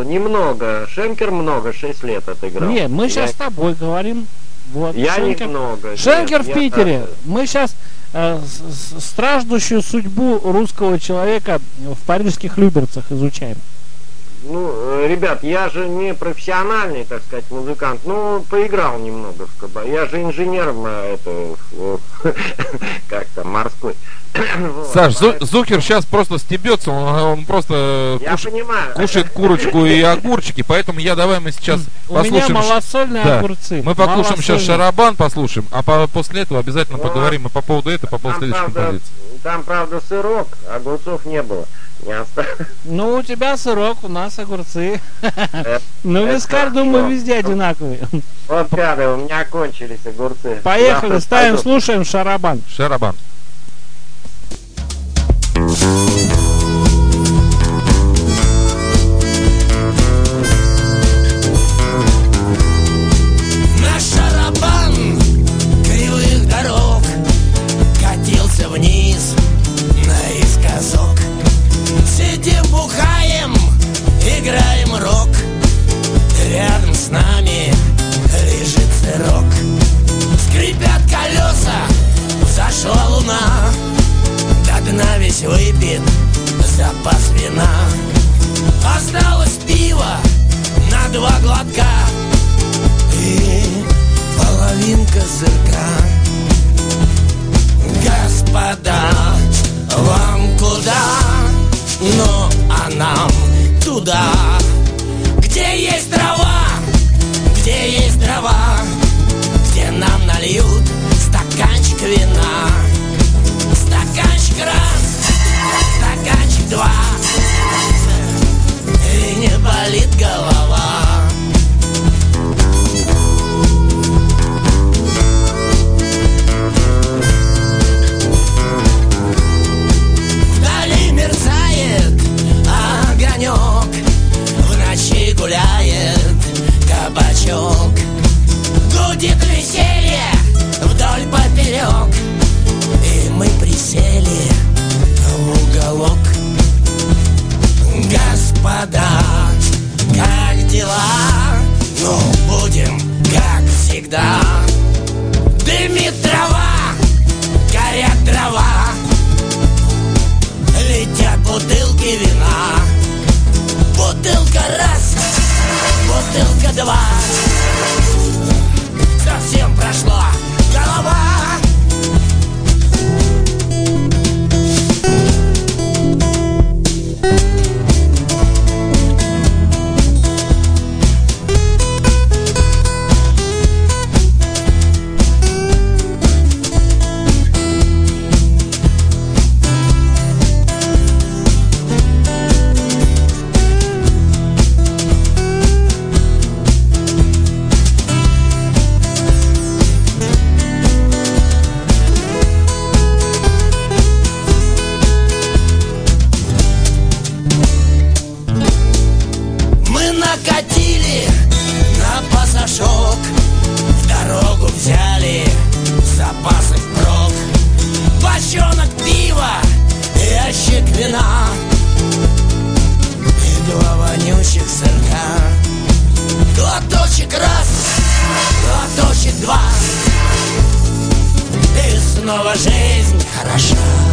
немного. Шенкер много, шесть лет отыграл. Не, мы я... сейчас с тобой говорим. Вот, я Шенкер... немного. Шенкер нет, в Питере. Я... Мы сейчас э, с- страждущую судьбу русского человека в парижских Люберцах изучаем. Ну, ребят, я же не профессиональный, так сказать, музыкант. Ну, поиграл немного в кабак. Я же инженер на это, как там, морской. Вот, Саш, Зу- поэтому... Зухер сейчас просто стебется, он, он просто Я куш- понимаю. кушает курочку и огурчики, поэтому я давай мы сейчас У меня послушаем. ш- малосольные Да. огурцы. Мы послушаем сейчас Малосольные. Шарабан, послушаем, а по- после этого обязательно Ну, поговорим и по поводу этого, по поводу Там следующей правда, композиции. там, правда, сырок, огурцов не было. Не осталось. Ну, у тебя сырок, у нас огурцы. Э, Ну, это вискарь, думаю, хорошо. везде одинаковые. Вот, ребята, у меня кончились огурцы. Поехали, Завтра ставим, пойду. слушаем Шарабан. Шарабан. Наш шарабан кривых дорог катился вниз наискосок. Сидим, бухаем, играем рок. Рядом с нами лежит сырок. Скрипят колеса, взошла луна. До дна весь выпит запас вина. Осталось пиво на два глотка и половинка сырка. Господа, вам куда? Ну, а нам туда, где есть трава, где есть дрова, где нам нальют стаканчик вина. Стаканчик раз, стаканчик два, и не болит голова. Вдали мерцает огонек, в ночи гуляет кабачок. Гудит веселье вдоль поперек, и мы присели в уголок. Господа, как дела? Ну, будем, как всегда. Дымит трава, горят дрова, летят бутылки вина. Бутылка раз, бутылка два, совсем прошла голова. Мы накатили на пасашок, в дорогу взяли запасы впрок. Бочонок пива, ящик вина и два вонючих сырка. Глоточек раз, глоточек два, и снова жизнь хороша.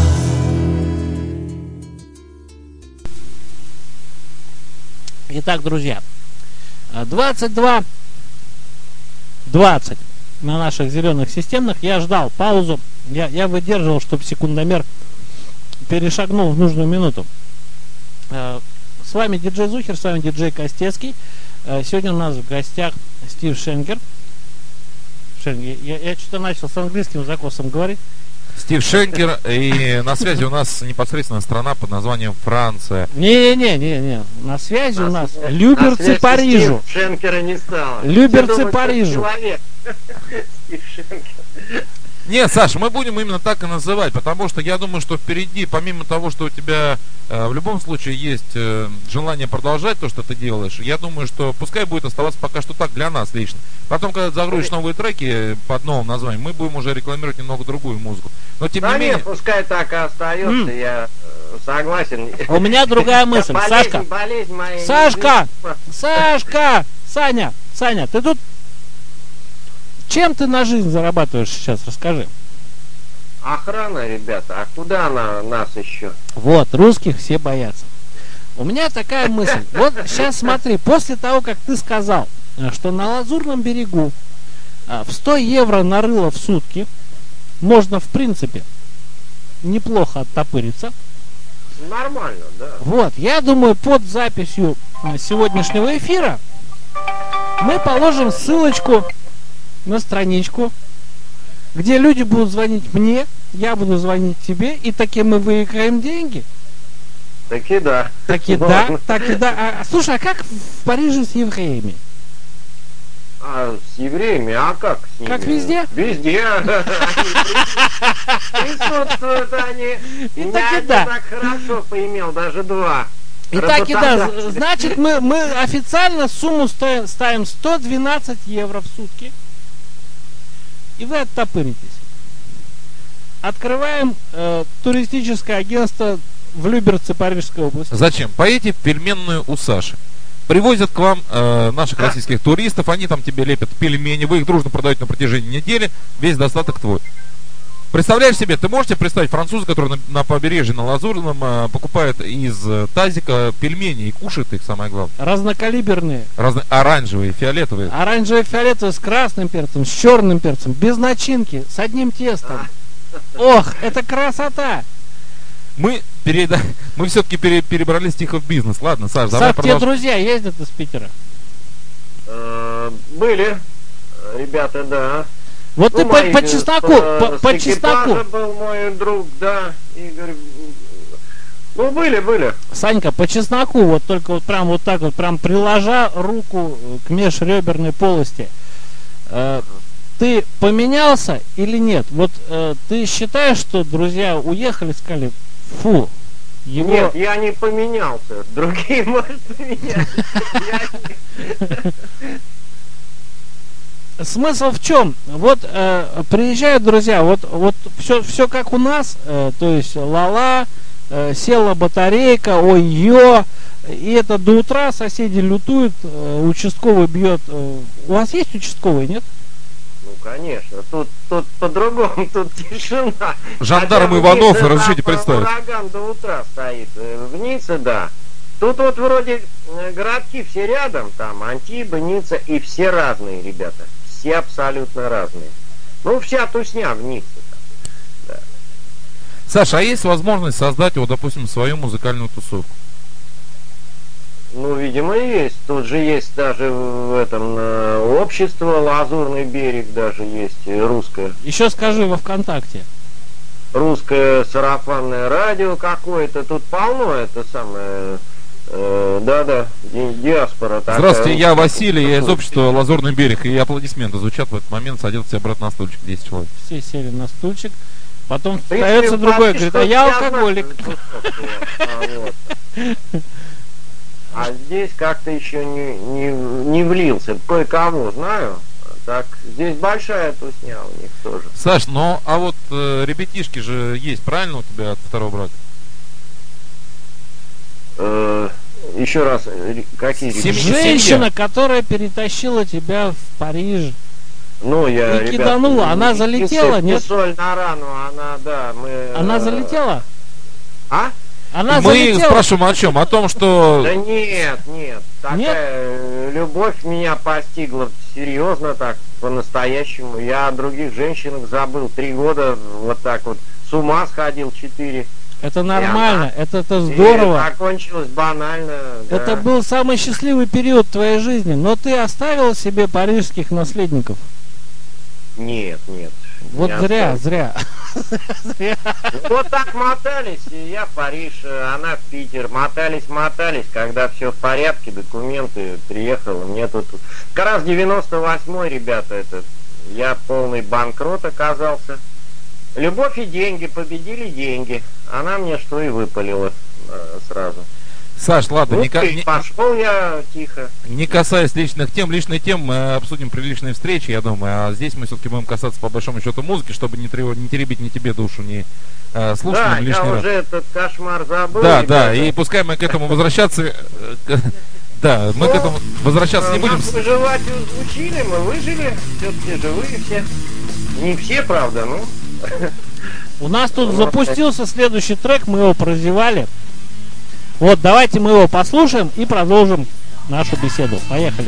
Итак, друзья, двадцать два двадцать на наших зеленых системных. Я ждал паузу, я, я выдерживал, чтобы секундомер перешагнул в нужную минуту. С вами диджей Зухер, с вами диджей Костецкий. Сегодня у нас в гостях Стив Шенкер. Шен, я, я что-то начал с английским закосом говорить. Стив Шенкер, и на связи у нас непосредственно страна под названием Франция. Не-не-не, на связи у нас На Люберцы связи Парижу. Стив Шенкера не стало. Люберцы Все думают, что Парижу. человек. Стив Шенкер. Нет, Саша, мы будем именно так и называть, потому что я думаю, что впереди, помимо того, что у тебя э, в любом случае есть э, желание продолжать то, что ты делаешь, я думаю, что пускай будет оставаться пока что так для нас лично. Потом, когда загрузишь новые треки под новым названием, мы будем уже рекламировать немного другую музыку. Но тем Да не менее... нет, пускай так и остается, М. я э, согласен. У меня другая мысль. Болезнь- Сашка, болезнь моя не Сашка, излечима. Сашка, Саня, Саня, ты тут чем ты на жизнь зарабатываешь сейчас? Расскажи. Охрана, ребята, а куда она нас еще? Вот, русских все боятся. У меня такая мысль. Вот сейчас смотри, после того, как ты сказал, э, что на Лазурном берегу а, в сто евро на рыло в сутки можно, в принципе, неплохо оттопыриться. Нормально, да. Вот, я думаю, под записью э, сегодняшнего эфира мы положим ссылочку на страничку, где люди будут звонить мне, я буду звонить тебе, и таки мы выиграем деньги. Таки да. Таки да, таки да. А, слушай, а как в Париже с евреями? А с евреями, а как с ними? Как везде? Везде. Они присутствуют они. И Меня таки один да. так хорошо поимел, даже два. И таки да, Работодатель. значит, мы, мы официально сумму ставим, ставим сто двенадцать евро в сутки. И вы оттопыритесь. Открываем э, туристическое агентство в Люберце Парижской области. Зачем? Поедете в пельменную у Саши. Привозят к вам э, наших российских туристов, они там тебе лепят пельмени, вы их дружно продаете на протяжении недели, весь достаток твой. Представляешь себе, ты можете представить француза, который на, на побережье, на Лазурном, э, покупает из э, тазика пельмени и кушает их, самое главное. Разнокалиберные. Разные оранжевые, фиолетовые. Оранжевый, фиолетовый с красным перцем, с черным перцем, без начинки, с одним тестом. Ох, это красота! Мы, переда... мы все-таки пере... перебрались тихо в бизнес. Ладно, Саш, давай Саш, тебе продолжим. друзья ездят из Питера? Э, Были, ребята, да. Вот Ну, ты по, мои, по чесноку, э, по, с по чесноку. экипажа был мой друг, да, Игорь. Ну, были, были. Санька, по чесноку, вот только вот прям вот так вот, прям приложа руку к межреберной полости. Э, ты поменялся или нет? Вот э, ты считаешь, что друзья уехали, сказали, фу, его... Нет, я не поменялся. Другие, может, поменялись. Я не- Смысл в чем? Вот э, приезжают друзья, вот, вот все, все как у нас, э, то есть ла-ла, э, села батарейка, ой-ё, и это до утра соседи лютуют, э, участковый бьет. Э, у вас есть участковый, нет? Ну, конечно. Тут, тут по-другому, тут тишина. Жандарм Хотя в Иванов, Ницце разрешите там представить. ураган до утра стоит. Э, В Ницце, да. Тут вот вроде э, городки все рядом, там Антибы, Ницца, и все разные, ребята. Все абсолютно разные. Ну, вся тусня в Ницце. Саша, а есть возможность создать, вот, допустим, свою музыкальную тусовку? Ну, видимо, есть. Тут же есть даже в этом э, общество, Лазурный берег даже есть, э, русское. Еще скажи во ВКонтакте. Русское сарафанное радио какое-то. Тут полно это самое... э, да-да, ди- диаспора такая. Здравствуйте, я Василий, я из общества Лазурный берег, и аплодисменты звучат в этот момент, садятся обратно на стульчик, десять человек. Все сели на стульчик. Потом В принципе, остается другой, почти говорит, а что я вся алкоголик. наша тусовка, а, вот. А здесь как-то еще не, не, не влился. Кое-кого знаю. Так, здесь большая тусня у них тоже. Саш, ну а вот э, ребятишки же есть, правильно, у тебя от второго брака? Э, еще раз, э, какие Семь- ребята? Женщина, которая перетащила тебя в Париж. Ну, я, И ребят, киданула. Она не- залетела, не нет? соль на рану, она, да, мы... Она э, залетела? А? Она Мы залетела. спрашиваем о чем? О том, что... Да нет, нет. Такая Нет? э, любовь меня постигла серьезно так, по-настоящему. Я о других женщинах забыл. Три года вот так вот с ума сходил, четыре. Это нормально, это, это И здорово. закончилось банально. Да. Это был самый счастливый период твоей жизни. Но ты оставил себе парижских наследников. Нет, нет. Вот не зря, оставил. зря. Зря. Вот так мотались, и я в Париж, она в Питер. Мотались, мотались, когда все в порядке, документы, приехала. Мне тут... Как раз девяносто восьмой, ребята, это... Я полный банкрот оказался. Любовь и деньги, победили деньги. Она мне что и выпалила э, сразу. Саш, ладно, Ну, не, ка- и не- пошел я тихо. не касаясь личных тем, личные темы мы обсудим при личной встрече, я думаю. А здесь мы все-таки будем касаться по большому счету музыки, чтобы не, трев- не теребить ни тебе душу, ни э, слушателям Да, я лишний раз. уже этот кошмар забыл. Да, ребята. да, и пускай мы к этому возвращаться... э, к- Да, мы к Ну, этому возвращаться не Э, будем. Нас выживать учили, мы выжили. Все-таки живые все. Не все, правда, ну. У нас тут Ну, запустился следующий трек, мы его прозевали. Вот, давайте мы его послушаем и продолжим нашу беседу. Поехали.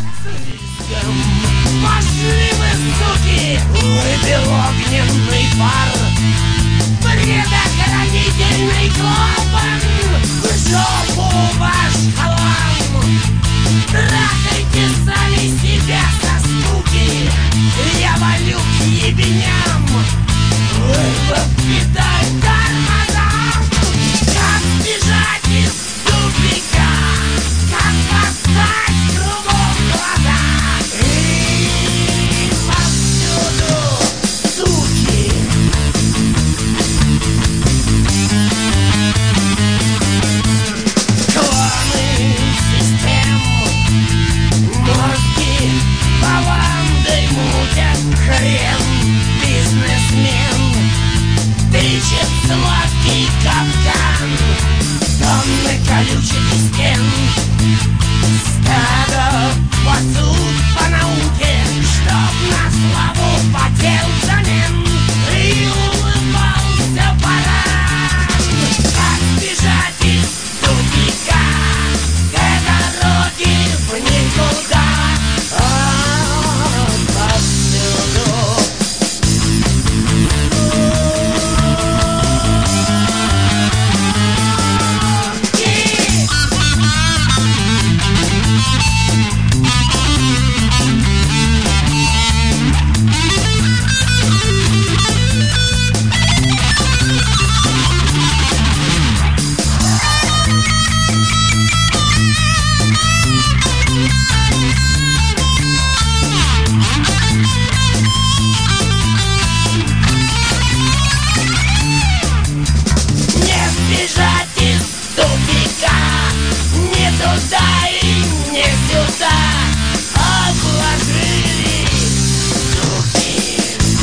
Пошли вы, суки! Выпил огненный пар. Предохранительный клапан в жопу ваш халам. Трахайте сами себя со скуки. Я валю к ебеням. Вы подпитай тормозам. Как сбежать из тупика? Как поставить кругом глаза? И повсюду суки. Кланы систем, мозги баландой мутят хрен. Бизнесмен тычет сладкий капкан, тонны колючих стен. Стадо пасут по науке, чтоб на славу потел взамен и улыбался баран. Как бежать из тупика? К дороге в никуда. А, повсюду. Не сбежать из тупика, не туда и не сюда. Обложили суки.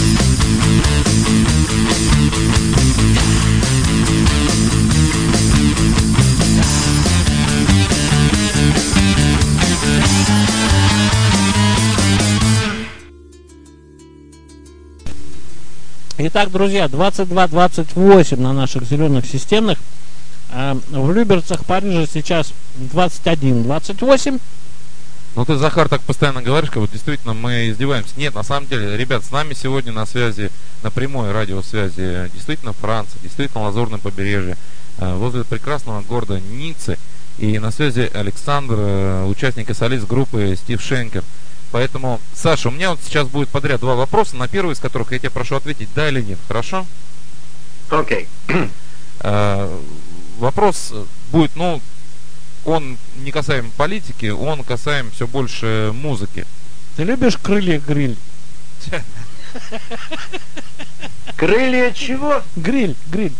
Итак, друзья, двадцать два двадцать восемь на наших зеленых системных. А, в Люберцах, Париже сейчас двадцать один двадцать восемь. Ну ты, Захар, так постоянно говоришь, как вот действительно мы издеваемся. Нет, на самом деле, ребят, с нами сегодня на связи, на прямой радиосвязи, действительно Франция, действительно Лазурное побережье, э, возле прекрасного города Ниццы. И на связи Александр, э, участник и солист группы Стив Шенкер. Поэтому, Саша, у меня вот сейчас будет подряд два вопроса, на первый из которых я тебя прошу ответить да или нет, хорошо? Окей. Э, вопрос будет, ну, он не касаем политики, он касаем все больше музыки. Ты любишь крылья гриль? Крылья чего? Гриль, гриль.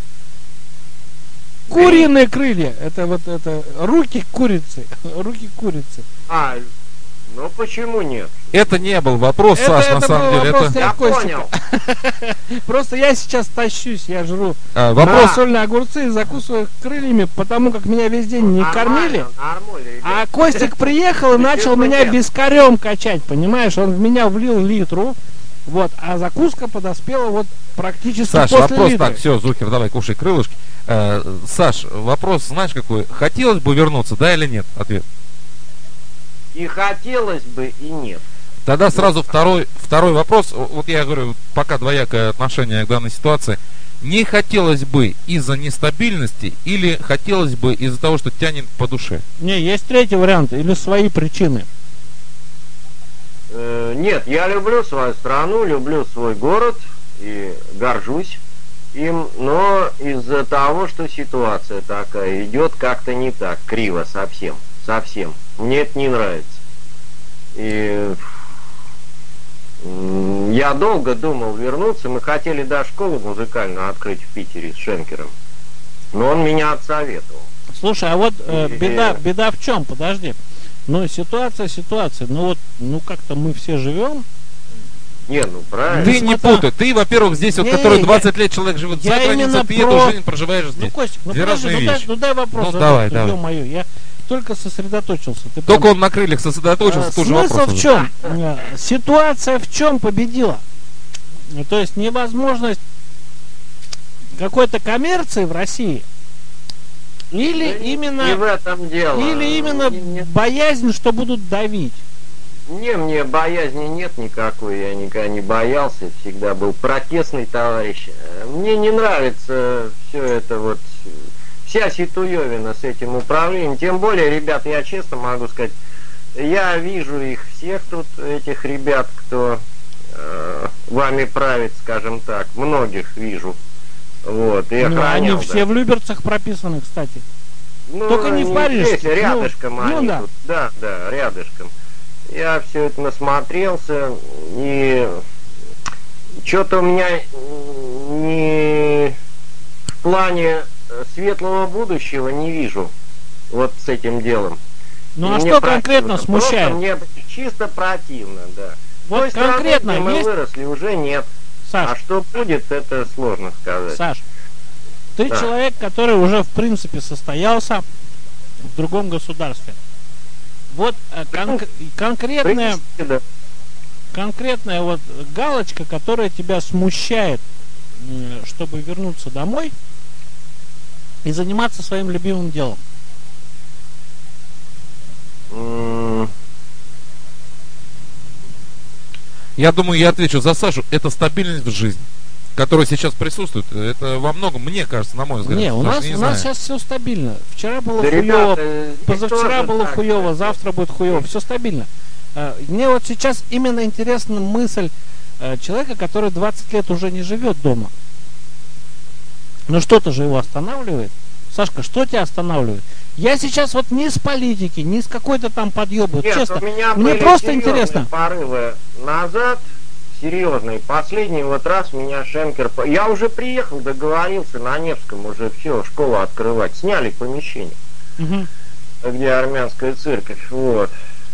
Куриные крылья. Это вот это руки курицы. Руки курицы. А, ну почему нет? Это не был вопрос, Это- Саш, на это самом был деле. вопрос Это Я Я Костика. понял. Просто я сейчас тащусь, я жру а, вопрос. сольные огурцы и закусываю их крыльями, потому как меня весь день не Нормально, кормили. Нормально, ребят. А Костик приехал и начал меня бескорем качать, понимаешь? Он в меня влил литру, вот, а закуска подоспела вот практически Саш, после вопрос литра. так, все, Зухер, давай, кушай крылышки. Э, Саш, вопрос, знаешь какой? Хотелось бы вернуться, да или нет? Ответ. И хотелось бы, и нет. Тогда сразу второй, второй вопрос. Вот я говорю, пока двоякое отношение к данной ситуации. Не хотелось бы из-за нестабильности или хотелось бы из-за того, что тянет по душе? Не, есть третий вариант, или свои причины. Э, нет, я люблю свою страну, люблю свой город и горжусь им, но из-за того, что ситуация такая идет как-то не так, криво совсем, совсем. Мне это не нравится. И М, Я долго думал вернуться. Мы хотели даже школу музыкальную открыть в Питере с Шенкером. Но он меня отсоветовал. Слушай, а вот э, И- беда, беда в чем? Подожди. Ну, ситуация, ситуация. Ну вот, ну как-то мы все живем. Не, ну правильно. Ты не смотри. путай. Ты, во-первых, здесь вот, Не, который я- двадцать лет человек живет за я границей, именно ты про- эту жизнь проживаешь Ну, здесь. Костик, ну Две подожди, разные ну дай, вещи. ну дай вопрос. Ну, задать, давай, ну, давай. ё-моё, я только сосредоточился. Ты Только прям- он на крыльях сосредоточился, Э, тоже Смысл вопрос. в чем? Э, Ситуация в чем победила? Ну, То есть невозможность какой-то коммерции в России или Да не- именно Не в этом дело. или именно Не- не- боязнь, что будут давить. Не, мне боязни нет никакой, я никогда не боялся, всегда был протестный товарищ. Э, Мне не нравится все это вот, э, вся ситуевина с этим управлением. Тем более, ребят, я честно могу сказать, я вижу их всех тут, этих ребят, кто э, вами правит, скажем так, многих вижу. Вот, и Ну, они охранял, да. все в Люберцах прописаны, кстати. Ну, только не в Париже. здесь, рядышком Ну, ну они да. тут. Да, да, рядышком. Я все это насмотрелся, и что-то у меня не в плане светлого будущего не вижу вот с этим делом. Ну И а мне что противно. конкретно Просто смущает? мне чисто противно, да. Вот Той страны, конкретно где мы есть, выросли, уже нет. Саш, А что будет, это сложно сказать. Саш, ты Да. человек, который уже в принципе состоялся в другом государстве. Вот э, конк- В конкретная, принципе, да. конкретная вот галочка, которая тебя смущает, м, чтобы вернуться домой и заниматься своим любимым делом. М, Я думаю, я отвечу за Сашу. Это стабильность в жизни, которая сейчас присутствует. Это во многом, мне кажется, на мой взгляд. Не, у Саша, нас, не у нас знаю. сейчас все стабильно. Вчера было Да, хуево, ребята, здесь позавчера тоже было так, хуево, да. завтра будет хуево, все стабильно. Э, Мне вот сейчас именно интересна мысль э, человека, который двадцать лет уже не живет дома. Но что-то же его останавливает. Сашка, что тебя останавливает? Я сейчас вот не с политики, не с какой-то там подъебы. Нет, Честно, у меня мне были просто серьезные интересно. порывы назад, серьезные. Последний вот раз меня Шенкер... по- Я уже приехал, договорился на Невском, уже все, школу открывать. Сняли помещение, Мгм. где армянская церковь, вот. Вот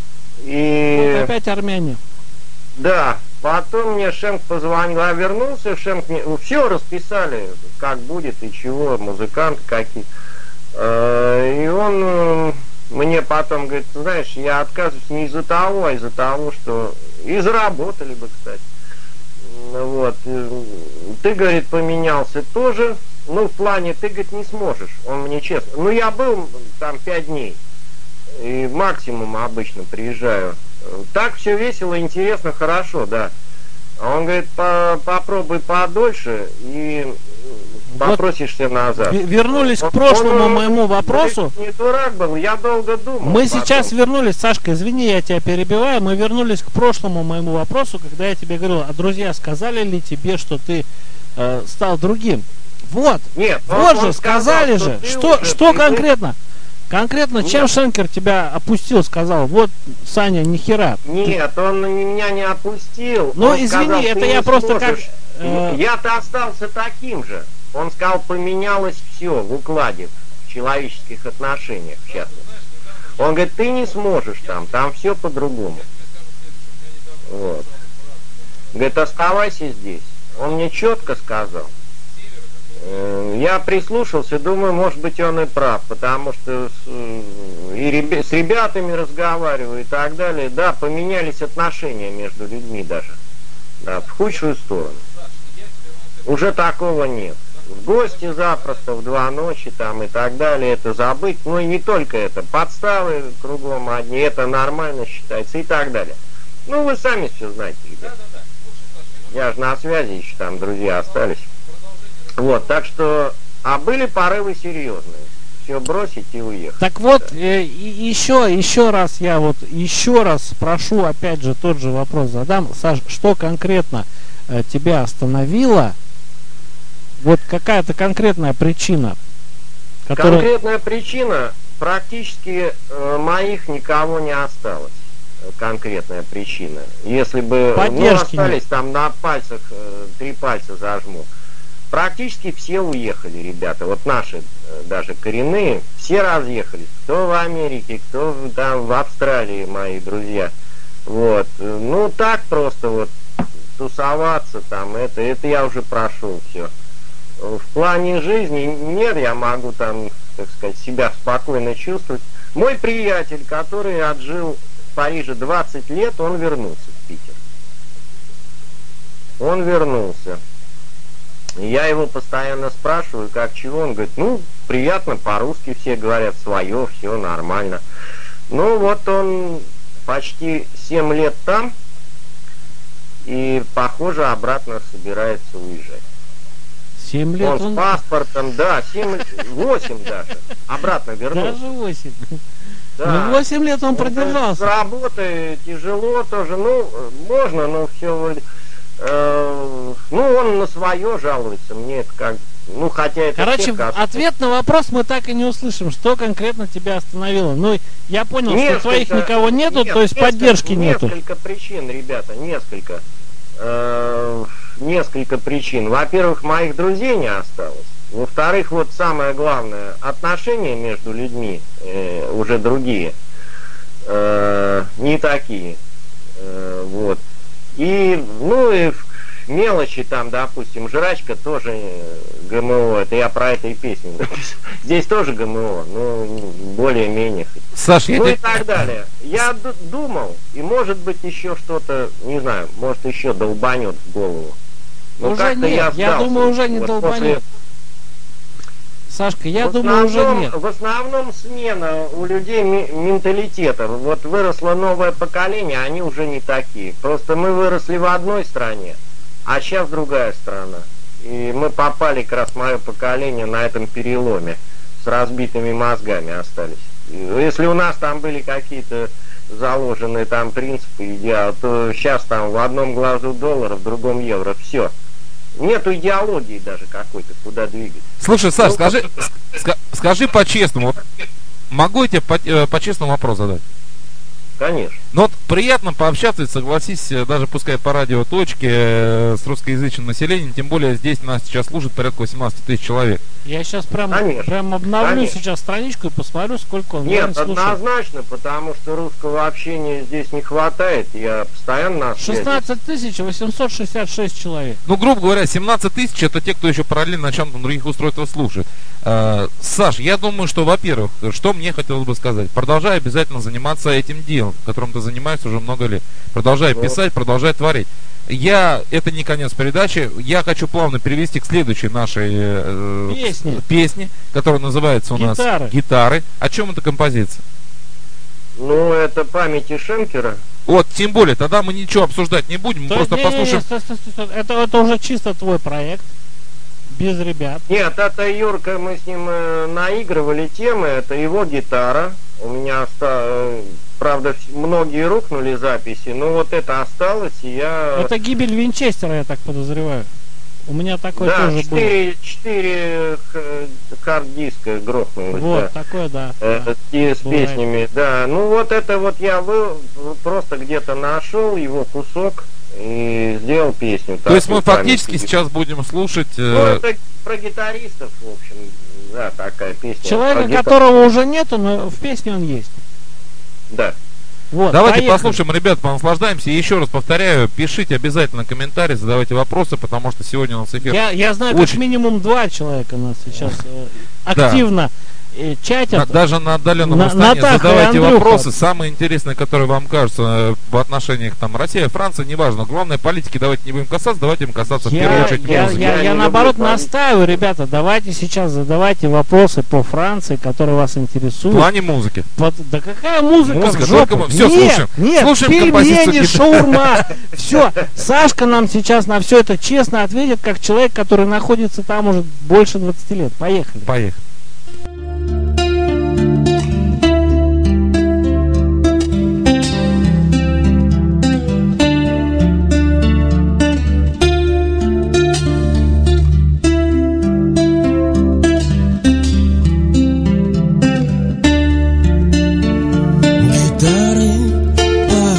И... опять армяне. Да, потом мне Шенк позвонил, я вернулся, Шенк мне... Все расписали, как будет и чего, музыканты какие. Э, И он э, мне потом говорит, «Ты знаешь, я отказываюсь не из-за того, а из-за того, что... И заработали бы, кстати. Ну Вот. э, Ты, говорит, поменялся тоже. Ну, в плане, ты, говорит, не сможешь. Он мне честно. Ну, я был там пять дней. И максимум обычно приезжаю. Так все весело, интересно, хорошо, да. А он говорит, «По- попробуй подольше и попросишься назад. Ве- Вернулись к Он- прошлому он, моему вопросу. Не дурак был, я долго думал. Мы потом. сейчас вернулись, Сашка, извини, я тебя перебиваю, мы вернулись к прошлому моему вопросу, когда я тебе говорил, а друзья сказали ли тебе, что ты э, стал другим? Вот, Нет, он- вот он же, сказал, сказали что же, ты что, уже что привык. конкретно? Конкретно, чем Нет. Шенкер тебя опустил, сказал, вот, Саня, нихера. Нет, он меня не опустил. Ну, Он извини, сказал, это «Ты я не просто как, сможешь». э, Я-то остался таким же. Он сказал, поменялось все в укладе, в человеческих отношениях, в частности. Он говорит, ты не сможешь там, там все по-другому. Вот. Говорит, оставайся здесь. Он мне четко сказал. Э, Я прислушался, думаю, может быть, он и прав, потому что с, э, и ребя- с ребятами разговариваю и так далее. Да, поменялись отношения между людьми даже. Да, в худшую сторону. Уже такого нет. В гости запросто в два ночи там и так далее, это забыть. Ну и не только это, подставы кругом одни, это нормально считается и так далее. Ну вы сами все знаете, ребят. Я же на связи еще там, друзья остались. Вот, так что, а были порывы серьезные. Все бросить и уехать. Так вот, э, и- еще, еще раз я вот, еще раз прошу, опять же, тот же вопрос задам. Саш, что конкретно э, тебя остановило? Вот какая-то конкретная причина, которая... Конкретная причина, практически э, моих никого не осталось. конкретная причина. Если бы ну, остались там на пальцах, три пальца зажму. Практически все уехали, ребята. Вот наши даже коренные, все разъехались. Кто в Америке, кто там в Австралии, мои друзья. Вот. Ну так просто вот тусоваться там, это, это я уже прошел все. В плане жизни нет, я могу там, так сказать, себя спокойно чувствовать. Мой приятель, который отжил в Париже двадцать лет, он вернулся в Питер. Он вернулся. Я его постоянно спрашиваю, как чего, он говорит, ну, приятно, по-русски все говорят, свое, все нормально. Ну, вот он почти семь лет там, и, похоже, обратно собирается уезжать. семь лет он, он с паспортом, да, семь, восемь даже, обратно вернулся. Даже восемь. Да. Ну, восемь лет он продержался. С работы тяжело тоже, ну, можно, но все... Э, ну, он на свое жалуется, мне это как... Ну, хотя это... Короче, ответ на вопрос мы так и не услышим, что конкретно тебя остановило. Ну, я понял, несколько, что твоих никого нету, нет, то есть несколько, поддержки нету. Несколько причин, ребята, несколько. Э, несколько причин. Во-первых, моих друзей не осталось. Во-вторых, вот самое главное, отношения между людьми э, уже другие, э, не такие. Э, вот. И, ну, и мелочи там, допустим, жрачка тоже ГМО, это я про это и песню написал. Здесь тоже ГМО, ну, более-менее. Саш, ну я и te... так далее. Я д- думал, и может быть еще что-то, не знаю, может еще долбанет в голову. Но уже нет, я, я думаю, уже не вот долбанет. После... Сашка, я в думаю, основном, уже нет. В основном смена у людей ми- менталитета. Вот выросло новое поколение, они уже не такие. Просто мы выросли в одной стране, а сейчас другая страна. И мы попали, как раз мое поколение, на этом переломе. С разбитыми мозгами остались. Если у нас там были какие-то заложенные там принципы, идеалы, то сейчас там в одном глазу доллар, в другом евро. Все. Нету идеологии даже какой-то, куда двигаться. Слушай, Саш, ну, скажи, ска- скажи по-честному, могу я тебе по- э, по-честному вопрос задать? Конечно. Ну вот приятно пообщаться, согласись, даже пускай по радиоточке э, с русскоязычным населением, тем более здесь нас сейчас служит порядка восемнадцать тысяч человек. Я сейчас прям, прям обновлю Конечно. сейчас страничку и посмотрю, сколько он Нет, однозначно, потому что русского общения здесь не хватает, я постоянно на связи. шестнадцать тысяч восемьсот шестьдесят шесть человек. Ну, грубо говоря, семнадцать тысяч это те, кто еще параллельно на чем-то других устройствах слушает. Э, Саш, я думаю, что, во-первых, что мне хотелось бы сказать, продолжай обязательно заниматься этим делом, которым ты занимаешься уже много лет. Продолжай вот. писать, продолжай творить. Я, это не конец передачи, я хочу плавно перевести к следующей нашей э, песне. песне, которая называется у Гитары. нас «Гитары». О чем эта композиция? Ну, это памяти Шенкера. Вот, тем более, тогда мы ничего обсуждать не будем, мы То просто не, послушаем. Не, не, стой, стой, стой. Это, это уже чисто твой проект, без ребят. Нет, это Юрка, мы с ним э, наигрывали темы, это его гитара. У меня осталось, правда, многие рухнули записи, но вот это осталось, и я... Это гибель Винчестера, я так подозреваю. У меня такое да, тоже четыре, было. четыре хард-диска грохнулось. Вот, да. такое, да. Э, да. И с Бывает. песнями, да. Ну вот это вот я вы, просто где-то нашел его кусок и сделал песню. То есть мы фактически памяти. сейчас будем слушать... Э... Ну это про гитаристов, в общем, да, такая песня. Человека, которого уже нету, но в песне он есть. Да. Вот, давайте поехали. послушаем, ребят, понаслаждаемся. И еще раз повторяю, пишите обязательно комментарии, задавайте вопросы, потому что сегодня у нас эфир. Я, я знаю, очень... как минимум два человека у нас сейчас э, активно э, чатят. На, даже на отдаленном на, расстоянии задавайте Андрюха. вопросы. Самые интересные, которые вам кажутся э, в отношениях там Россия, Франция, неважно. Главное, политики давайте не будем касаться, давайте им касаться я, в первую очередь я, музыки. я, я, Я я наоборот настаиваю, ребята, давайте сейчас задавайте вопросы по Франции, которые вас В интересуют. плане музыки. Под, да какая музыка, Музыка, в жопу? только мы- всё, нет, слушаем. Нет, Слушаем композицию пельмени, гитары. шаурма. Все, Сашка нам сейчас на все это честно ответит, как человек, который находится там уже больше двадцати лет. Поехали. Поехали. Гитары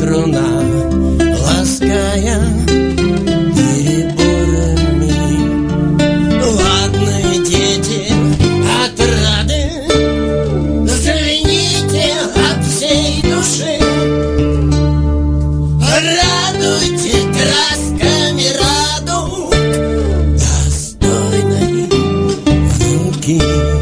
струна, лаская переборами. Ладно, дети, отрады, взгляните от всей души, радуйте красками радуг достойной руки.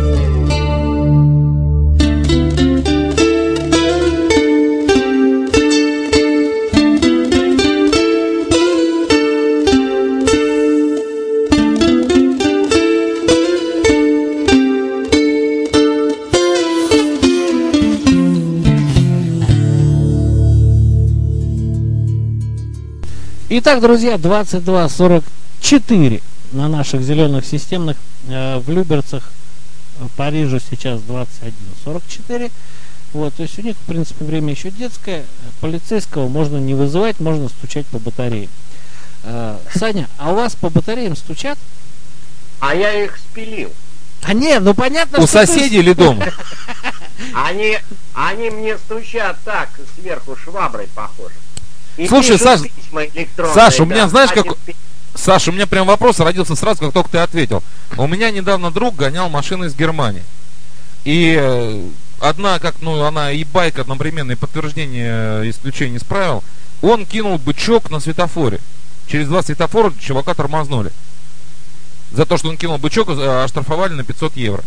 Итак, друзья, двадцать два сорок четыре на наших зеленых системных. Э, в Люберцах, Парижу сейчас двадцать один сорок четыре. Вот, то есть у них, в принципе, время еще детское. Полицейского можно не вызывать, можно стучать по батарее. Э, Саня, а у вас по батареям стучат? А я их спилил. А не, ну понятно, У что соседей ты... или дома? Они, они мне стучат так, сверху шваброй похоже. И Слушай, пишут Саш, письма электронные, Саша, у меня, да, знаешь, один как- пи- Саша, у меня прям вопрос родился сразу, как только ты ответил. У меня недавно друг гонял машину из Германии. И э, одна, как, ну, она и байк одновременно, и подтверждение э, исключения из правил, он кинул бычок на светофоре. Через два светофора чувака тормознули. За то, что он кинул бычок, э, оштрафовали на пятьсот евро.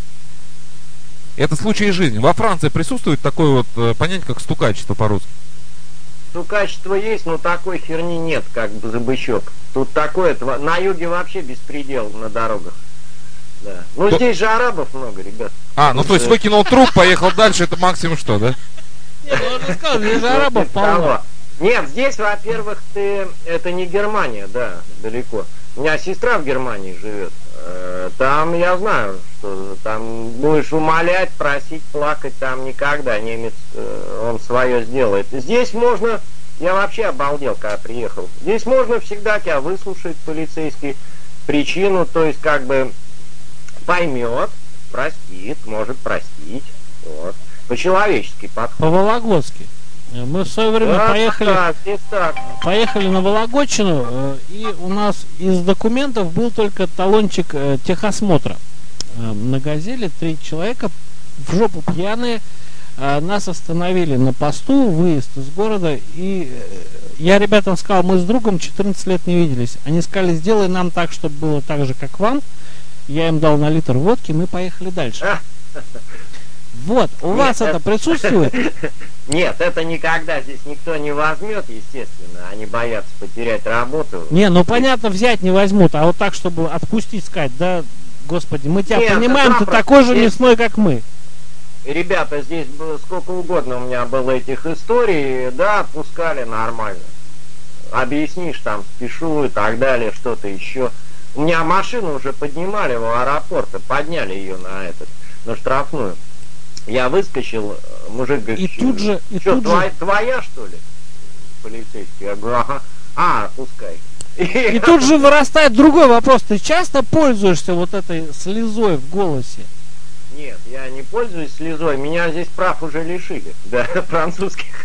Это случай из жизни. Во Франции присутствует такое вот э, понятие, как стукачество по-русски. Ну, качество есть, но такой херни нет, как бы за бычок. Тут такое, тва- на юге вообще беспредел на дорогах. Да. Ну, То- здесь же арабов много, ребят. А, ну то есть выкинул труп, поехал дальше, это максимум что, да? Не, ну он же сказал, здесь же арабов После полно. того. Нет, здесь, во-первых, ты... это не Германия, да, далеко. У меня сестра в Германии живет. Э, Там, я знаю, что там будешь умолять, просить, плакать, там никогда немец, э, он свое сделает. Здесь можно... Я вообще обалдел, когда приехал. Здесь можно всегда тебя выслушать, полицейский, причину, то есть как бы поймет, простит, может простить. Вот. По-человечески подход. По-вологодски. Мы в свое время Да, поехали, да, здесь так. поехали на Вологодчину, э, и у нас из документов был только талончик э, техосмотра. Э, на «Газели» три человека в жопу пьяные э, нас остановили на посту, выезд из города, и э, я ребятам сказал, мы с другом четырнадцать лет не виделись. Они сказали, сделай нам так, чтобы было так же, как вам. Я им дал на литр водки, мы поехали дальше. А. Вот, у Нет, вас это это- присутствует? Нет, это никогда здесь никто не возьмет, естественно. Они боятся потерять работу. Не, ну понятно, взять не возьмут, а вот так, чтобы отпустить, сказать, да, господи, мы тебя Нет, понимаем, ты запросто. такой же Здесь- мясной, как мы. Ребята, здесь было сколько угодно у меня было этих историй, да, отпускали нормально. Объяснишь, там, спешу и так далее, что-то еще. У меня машину уже поднимали в аэропорт, подняли ее на этот, на штрафную. Я выскочил, мужик говорит, И тут же, и что, тут же, твоя, твоя, что ли? Полицейский. Я говорю, ага. А, пускай. и тут же вырастает другой вопрос. Ты часто пользуешься вот этой слезой в голосе? Нет, я не пользуюсь слезой, меня здесь прав уже лишили, да, французских.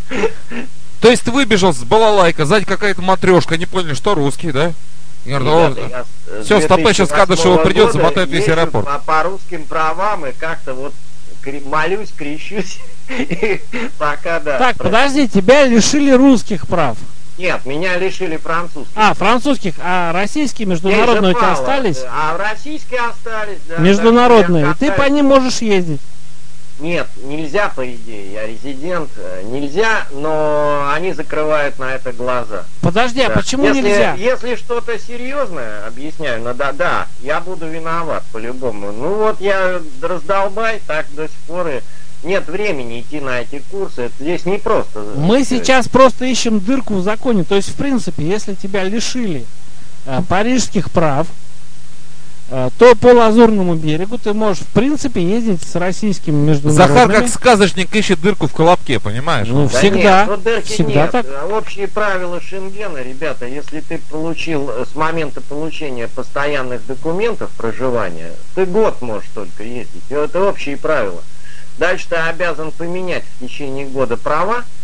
То есть ты выбежал с балалайка, сзади какая-то матрешка, не поняли, что русский, да? Я говорю, Ребята, я с- с всё, стопэ, щас Кадышеву две тысячи придёт, восьмого замотает года весь езжу аэропорт. По, по русским правам и как-то вот кре- молюсь, крещусь, и пока да. Так, Про- подожди, тебя лишили русских прав. Нет, меня лишили французских. А, французских, а российские, Есть же международные у тебя мало, остались? А российские остались, да. Международные. так И что я ты по ним можешь ездить. Нет, нельзя, по идее, я резидент, э, нельзя, но они закрывают на это глаза. Подожди, а Да. почему если, нельзя? Если что-то серьезное, объясняю, ну да, да, я буду виноват по-любому. Ну вот я раздолбай, так до сих пор и нет времени идти на эти курсы. Это здесь не просто. Мы сейчас просто ищем дырку в законе. То есть, в принципе, если тебя лишили э, парижских прав, э, то по Лазурному берегу ты можешь, в принципе, ездить с российскими международными. Захар как сказочник ищет дырку в колобке, понимаешь? Ну, Да всегда. нет, вот дырки Всегда нет. так. Общие правила Шенгена, ребята, если ты получил э, с момента получения постоянных документов проживания, ты год можешь только ездить. И это общие правила. Дальше ты обязан поменять в течение года права,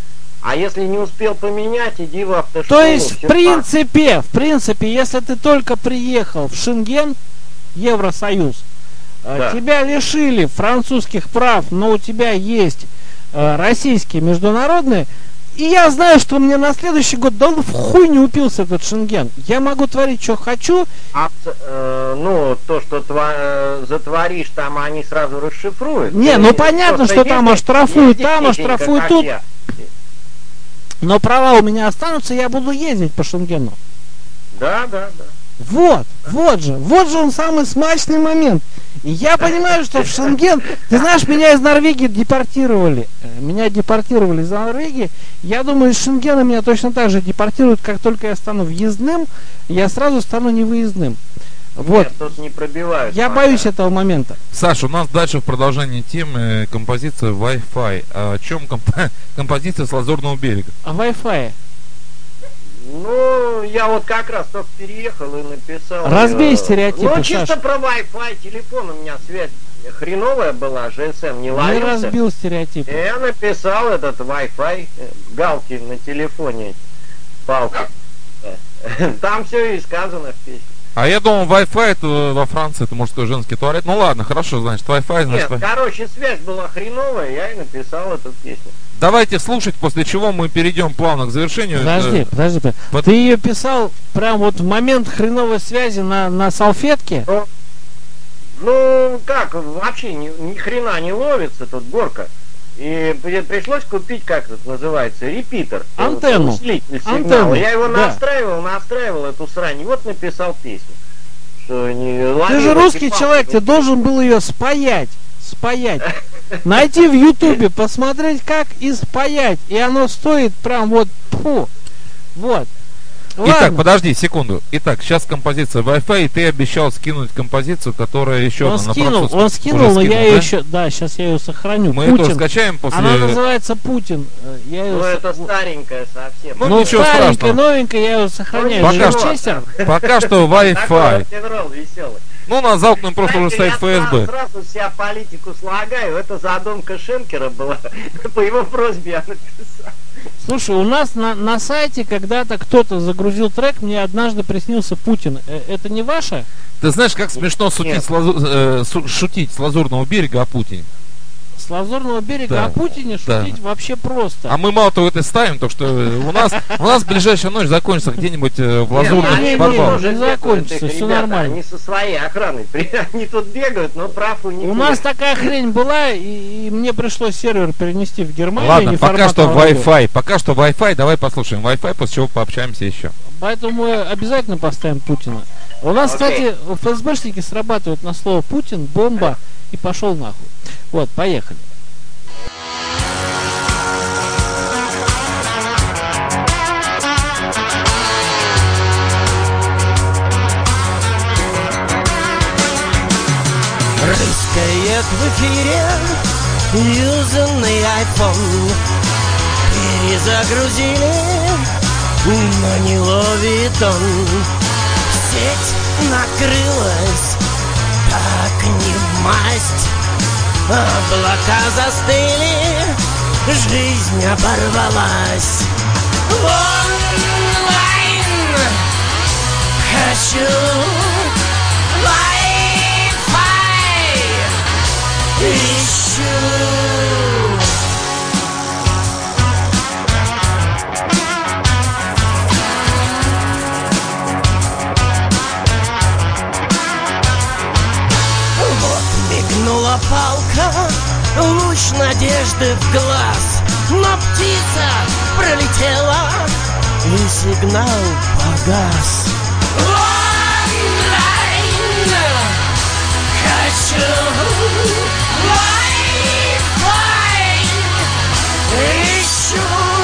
А если не успел поменять, иди в автошколу. То есть, в все принципе, в принципе, если ты только приехал в Шенген, Евросоюз, э, Да. тебя лишили французских прав, но у тебя есть э, российские международные, и я знаю, что мне на следующий год, да он в хуй не упился этот Шенген. Я могу творить, что хочу. А, э, ну, то, что тва- э, затворишь, там они сразу расшифруют. Не, Ты ну понятно, просто что там езди- оштрафуют, езди там тихенько, оштрафуют как тут. я. Но права у меня останутся, я буду ездить по Шенгену. Да, да, да. Вот, вот же, вот же он самый смачный момент. И я понимаю, что в Шенген, ты знаешь, меня из Норвегии депортировали. Э, Меня депортировали из Норвегии. Я думаю, из Шенгена меня точно так же депортируют, как только я стану въездным, я сразу стану невыездным. Вот. Нет, тут не пробивают. Я пока. боюсь этого момента. Саша, у нас дальше в продолжении темы композиция Wi-Fi. А о чем комп- композиция с Лазурного берега? А Wi-Fi? Ну, я вот как раз только переехал и написал. Разбей э, стереотипы, Ну, чисто Саша. про Wi-Fi. Телефон у меня связь хреновая была, джи эс эм не Не ловился. разбил И стереотипы. я написал этот Wi-Fi, э, галки на телефоне, палки. Э, Там все и сказано в песне. А я думал, Wi-Fi это во Франции, это мужской женский туалет. Ну ладно, хорошо, значит, Wi-Fi, значит... Нет, короче, связь была хреновая, я и написал эту песню. Давайте слушать, после чего мы перейдем плавно к завершению. Подожди, Э, подожди. подожди. вот- Ты ее писал прям вот в момент хреновой связи на, на салфетке? Ну, как, вообще ни, ни хрена не ловится тут горка. И при- пришлось купить, как это называется, репитер. Антенну. Усилитель сигнала. Антенну, Я его да. настраивал, настраивал эту срань. И вот написал песню. Что не Ты ловил же эти русский палки. человек, ты должен был ее спаять. Спаять. Найти в Ютубе, посмотреть, как и спаять. И оно стоит прям вот, фу. Вот. Итак, Ладно. подожди секунду. Итак, сейчас композиция Wi-Fi, и ты обещал скинуть композицию, которая еще Он одна на скинул, французском. он Уже скинул, но я скинул, ее да? еще, да, сейчас я ее сохраню. Мы это Путин. скачаем после... Она называется Путин. Э, Я ее Ну, со- это старенькая совсем. Ну, Ну, ничего старенькая, страшного. новенькая, я ее сохраняю. Ну, Пока Винчестер. Пока что Такой Wi-Fi. рок-н-ролл веселый. Ну, на замкнутом просто уже Знаете, стоит я эф эс бэ. сразу, сразу себя политику слагаю. Это задумка Шенкера была. По его просьбе я написал. Слушай, у нас на, на сайте когда-то кто-то загрузил трек, мне однажды приснился Путин. Э, Это не ваше? Ты знаешь, как смешно шутить Нет. с, лазу- э, су- шутить с Лазурного берега о Путине? С Лазурного берега Да. о Путине Да. шутить вообще просто. А мы мало того это ставим, то что у нас у нас ближайшая ночь закончится где-нибудь э, в Нет, Лазурном не, не, они подвале. подвале. тоже Не бегают, закончится, их всё ребята, нормально. Они со своей охраной. Они тут бегают, но прав у них У нет. нас такая хрень была, и, и мне пришлось сервер перенести в Германию. Ладно, не пока что форматного радио. Wi-Fi, пока что Wi-Fi, давай послушаем Wi-Fi, после чего пообщаемся еще. Поэтому мы обязательно поставим Путина. У нас, Окей. кстати, эф эс бэшники срабатывают на слово Путин, бомба и пошел нахуй. Вот, поехали. Рыскает в эфире юзанный айфон. Перезагрузили, но не ловит он. Сеть накрылась, так не в масть. Облака застыли, жизнь оборвалась. Онлайн хочу Wi-Fi ищу. Вот мигнула палка, луч надежды в глаз, но птица пролетела, и сигнал погас. Онлайн хочу Wi-Fi ищу.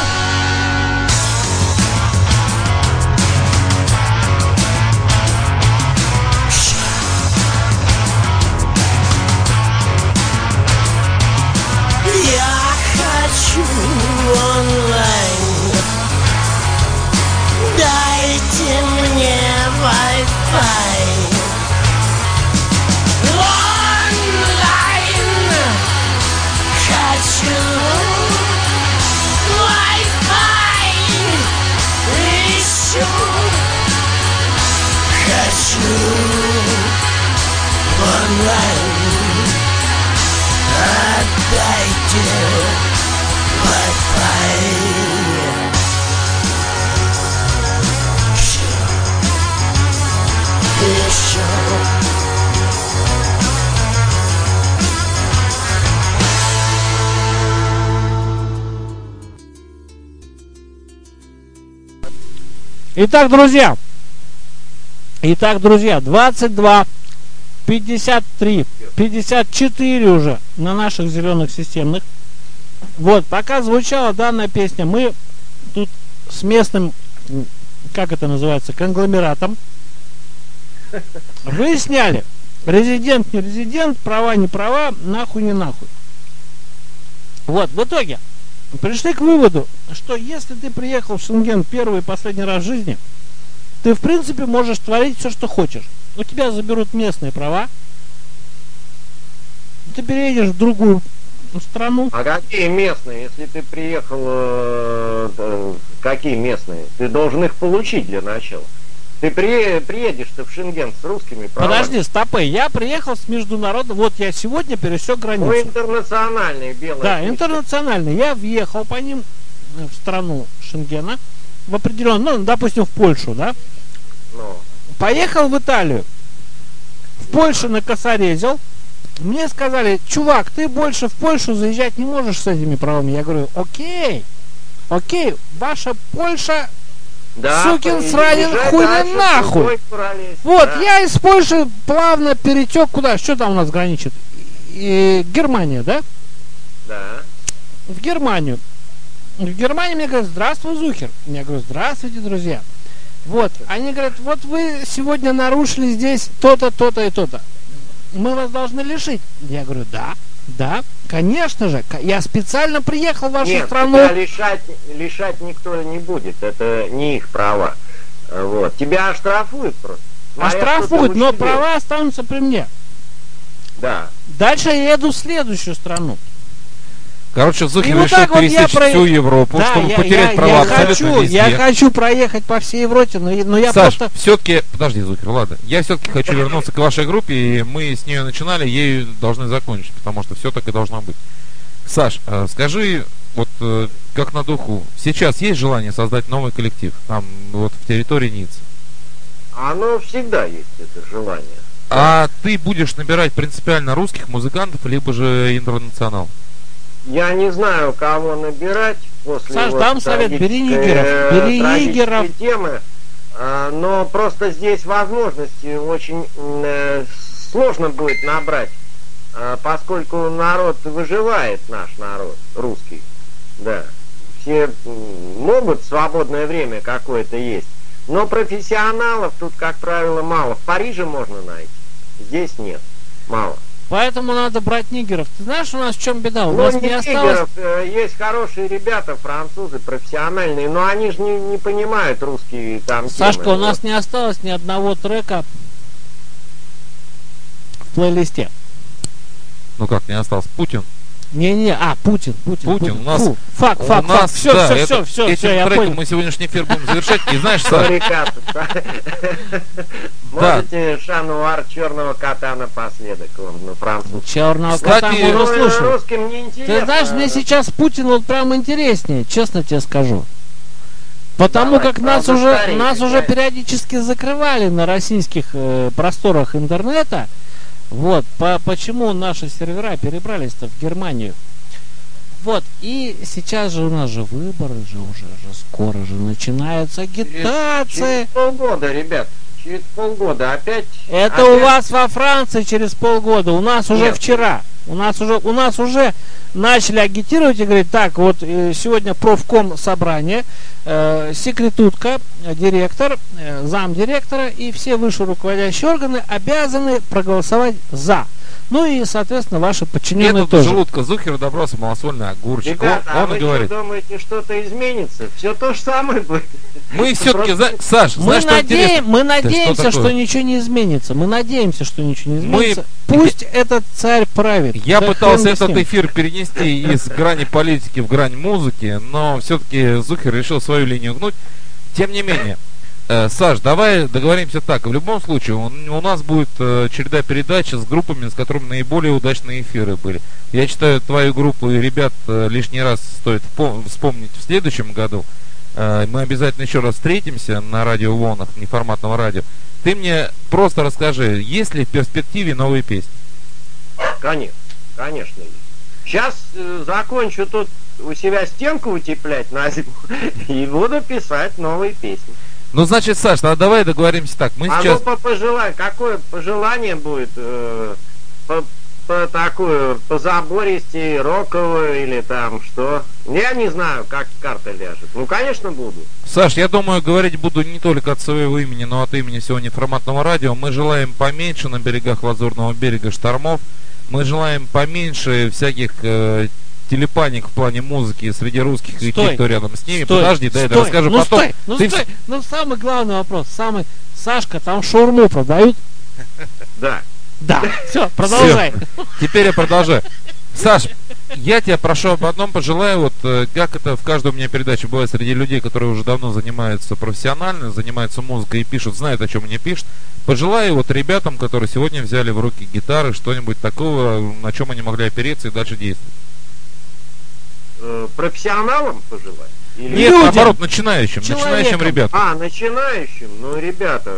Я хочу онлайн. Дайте мне Wi-Fi. Онлайн хочу Итак, друзья. Итак, друзья, двадцать два, пятьдесят три, пятьдесят четыре уже на наших зеленых системных. Вот, пока звучала данная песня, мы тут с местным, как это называется, конгломератом выясняли, резидент, не резидент, права, не права, нахуй, не нахуй. Вот, в итоге пришли к выводу, что если ты приехал в Шенген первый и последний раз в жизни, ты в принципе можешь творить все, что хочешь. У тебя заберут местные права, ты переедешь в другую страну. А какие местные? Если ты приехал, э, э, какие местные? Ты должен их получить для начала. Ты при, приедешь-то в Шенген с русскими правами. Подожди, стопы, я приехал с международным, вот я сегодня пересек границу. Ну, интернациональные белые. Да, книжки. интернациональный. Я въехал по ним в страну Шенгена, в определенную, ну, допустим, в Польшу, да? Ну. Поехал в Италию. В Польше накосорезил. Мне сказали, чувак, ты больше в Польшу заезжать не можешь с этими правами. Я говорю, окей, окей, ваша Польша, Да, сукин и сранин, езжай хуй дальше, на нахуй. другой пролезть. Вот, Да. я из Польши плавно перетек куда? Что там у нас граничит? И, Германия, да? Да. В Германию. В Германии мне говорят, здравствуй, Зухер. Я говорю, здравствуйте, друзья. Вот, они говорят, вот вы сегодня нарушили здесь то-то, то-то и то-то. Мы вас должны лишить. Я говорю, да, да, конечно же. Я специально приехал в вашу Нет, страну. тебя лишать, лишать никто не будет. Это не их права. Вот. Тебя оштрафуют просто. Оштрафуют, но права останутся при мне. Да. Дальше я еду в следующую страну. Короче, Зухер И вот решил так вот я пересечь про- всю Европу, Да, чтобы я, потерять я- права я абсолютно хочу, везде. я хочу проехать по всей Европе, но, но я Саш, просто... все-таки, подожди, Зухер, ладно. Я все-таки хочу вернуться к вашей группе, и мы с нее начинали, ею должны закончить, потому что все так и должно быть. Саш, э, скажи, вот э, как на духу, сейчас есть желание создать новый коллектив, там, вот в территории Ниццы? Оно всегда есть, это желание. А ты будешь набирать принципиально русских музыкантов, либо же интернационал? Я не знаю, кого набирать после Саш, вот дам совет, бери трагической, нигеров, э, бери трагической нигеров. темы, а, но просто здесь возможности очень э, сложно будет набрать, а, поскольку народ выживает, наш народ, русский, да. Все м, могут, свободное время какое-то есть, но профессионалов тут, как правило, мало. В Париже можно найти, здесь нет, мало. Поэтому надо брать нигеров. Ты знаешь, у нас в чем беда? У Ну, нас не не осталось... нигеров, э, есть хорошие ребята, французы, профессиональные, но они же не, не понимают русские там Сашка, темы. у нас не осталось ни одного трека в плейлисте. Ну как, не остался? Путин? Не-не, а, Путин, Путин, Путин, у нас- Фу, фак, У фак, фак, нас, все, да, все, это- все, все, этим все, я треком понял. мы сегодняшний эфир будем завершать. И знаешь, Что, Саш, ребята, можете Шануар черного кота напоследок, он на французском. Черного Кстати, кота мы Ну, уже слушаем. русским не интересно. Ты знаешь, мне сейчас Путин вот прям интереснее, честно тебе скажу. Потому Давай, как нас правда, уже, старенький, нас уже да. периодически закрывали на российских э, просторах интернета. Вот, по, почему наши сервера перебрались-то в Германию. Вот, и сейчас же у нас же выборы же уже, же скоро же начинается Через, агитация. через полгода, ребят, через полгода опять... Это опять... у вас во Франции через полгода, у нас уже Нет. вчера. У нас уже, у нас уже начали агитировать и говорить, так, вот э, сегодня профком собрание, э, секретутка, э, директор, э, замдиректора и все высшие руководящие органы обязаны проголосовать за. Ну и, соответственно, ваши подчиненные этот тоже. желудка Зухера добрался малосольный огурчик. Ребята, он а он вы и что, говорит. думаете, что-то изменится? Все то же самое будет. Мы все-таки, Просто- Саш, Мы, знаешь, что надеем, интересно? мы что надеемся, что, такое? ничего не изменится. Мы надеемся, что ничего не Мы- изменится. Пусть этот царь правит. Я Да пытался хрен бы с этот ним. эфир перенести из грани политики в грань музыки, но все-таки Зухер решил свою линию гнуть. Тем не менее, э, Саш, давай договоримся так. В любом случае, у, у нас будет э, череда передач с группами, с которыми наиболее удачные эфиры были. Я считаю, твою группу и ребят э, лишний раз стоит впом- вспомнить в следующем году. Э, мы обязательно еще раз встретимся на радиоволнах неформатного радио. Ты мне просто расскажи, есть ли в перспективе новые песни? Конечно, конечно есть. Сейчас э, закончу тут у себя стенку утеплять на зиму и буду писать новые песни. Ну, значит, Саш, тогда давай договоримся так. Мы а сейчас... ну по пожеланию, какое пожелание будет э, по, по такую, по забористей, роковую или там что? Я не знаю, как карта ляжет. Ну, конечно, буду. Саш, я думаю, говорить буду не только от своего имени, но от имени всего неформатного радио. Мы желаем поменьше на берегах Лазурного берега штормов. Мы желаем поменьше всяких э, телепаник в плане музыки среди русских Стой. и тех, кто рядом с ними. Стой. Подожди, дай я Стой. расскажу ну, потом. Стой. Ну, Ты стой. вс- Ну, самый главный вопрос. Самый... Сашка, там шаурму продают? Да. Да. Все, продолжай. Теперь я продолжаю. Саш, я тебя прошу об одном, пожелаю, вот э, как это в каждой у меня передаче бывает среди людей, которые уже давно занимаются профессионально, занимаются музыкой и пишут, знают, о чем мне пишут. Пожелаю вот ребятам, которые сегодня взяли в руки гитары, что-нибудь такого, на чем они могли опереться и дальше действовать. Э, профессионалам пожелать? Или... Нет, Людям. наоборот, начинающим, Человеком. начинающим ребятам. А, начинающим? Ну, ребята,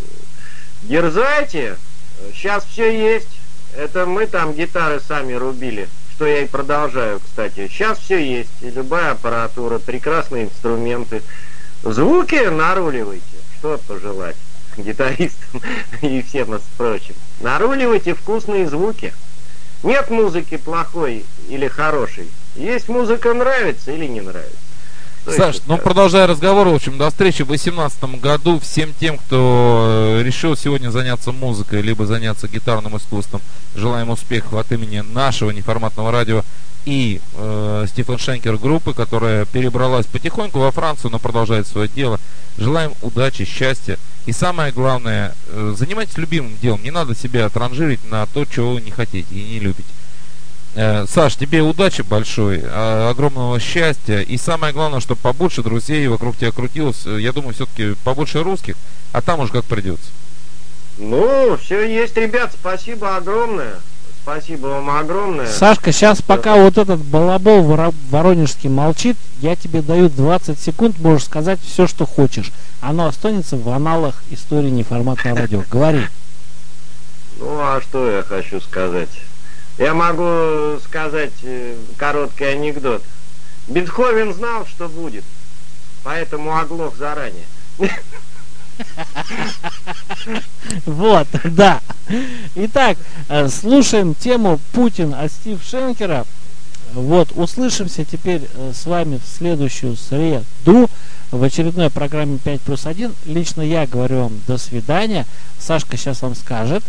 дерзайте. Сейчас все есть. Это мы там гитары сами рубили. Что я и продолжаю, кстати. Сейчас все есть. И любая аппаратура, прекрасные инструменты. Звуки наруливайте. Что пожелать гитаристам и всем прочим. Наруливайте вкусные звуки. Нет музыки плохой или хорошей. Есть музыка, нравится или не нравится. Что Саш, еще ну сказать? продолжая разговор, в общем, до встречи в две тысячи восемнадцатом году. Всем тем, кто э, решил сегодня заняться музыкой, либо заняться гитарным искусством, желаем успехов от имени нашего неформатного радио и э, Стивен Шенкер группы, которая перебралась потихоньку во Францию, но продолжает свое дело. Желаем удачи, счастья и самое главное, э, занимайтесь любимым делом. Не надо себя транжирить на то, чего вы не хотите и не любите. Э, Саш, тебе удачи большой, э, огромного счастья и самое главное, чтобы побольше друзей вокруг тебя крутилось. Э, Я думаю, все-таки побольше русских, а там уж как придется. Ну, все есть, ребят, спасибо огромное. Спасибо вам огромное. Сашка, сейчас пока вот этот балабол воро- воронежский молчит, я тебе даю двадцать секунд, можешь сказать все, что хочешь. Оно останется в аналах истории неформатного радио. Говори. Ну, а что я хочу сказать? Я могу сказать э, короткий анекдот. Бетховен знал, что будет, поэтому оглох заранее. Вот, да. Итак, э, слушаем тему «Путин» от Стив Шенкера. Вот, услышимся теперь э, с вами в следующую среду в очередной программе пять плюс один. Лично я говорю вам до свидания. Сашка сейчас вам скажет.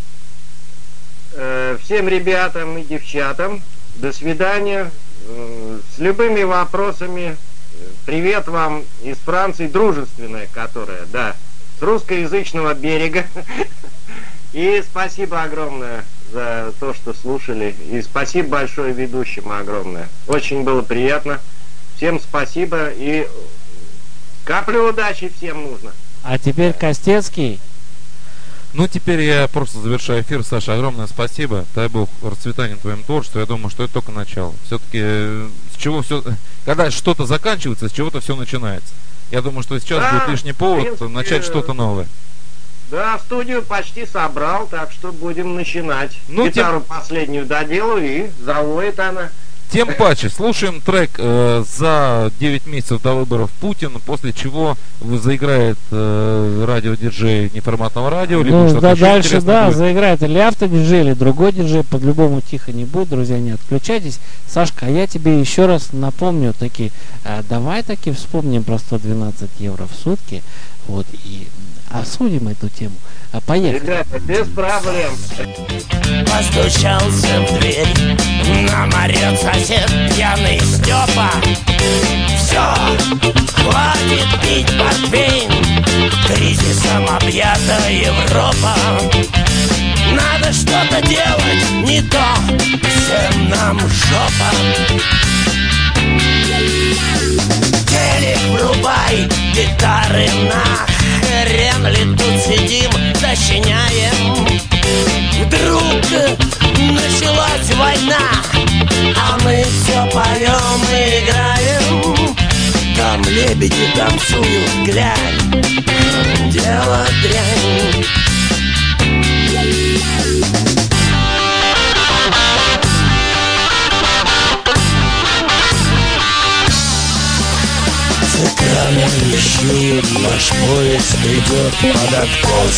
Э, Всем ребятам и девчатам до свидания. Э, С любыми вопросами. э, Привет вам из Франции, дружественная, которая, да, с русскоязычного берега. И спасибо огромное за то, что слушали. И спасибо большое ведущим огромное. Очень было приятно. Всем спасибо и каплю удачи всем нужно. А теперь Костецкий. Ну, теперь я просто завершаю эфир. Саша, огромное спасибо. Дай Бог процветания твоему творчеству. Я думаю, что это только начало. Все-таки э, с чего все... Когда что-то заканчивается, с чего-то все начинается. Я думаю, что сейчас Да, будет лишний повод в принципе, начать что-то новое. Да, студию почти собрал, так что будем начинать. Ну, Гитару последнюю доделаю, и завоет она. Тем паче, слушаем трек э, за девять месяцев до выборов Путин, после чего заиграет э, радиодиджей неформатного радио, либо Ну, что-то да, еще дальше, интересное да, будет. заиграет или автодиджей, или другой диджей, по-любому тихо не будет, друзья, не отключайтесь. Сашка, а я тебе еще раз напомню, таки, э, давай таки вспомним про сто двенадцать евро в сутки, вот, и обсудим эту тему. А, поехали. Ребята, без проблем. Постучался в дверь, нам орет сосед, пьяный Степа. Все, хватит пить портвейн, кризисом объята Европа. Надо что-то делать, не то всем нам жопа. Телек врубай, гитары нахрен ли тут сидим, сочиняем. Вдруг началась война, а мы все поем и играем. Там лебеди танцуют, глянь, дело дрянь. Экраны вещают, наш поезд идет под откос.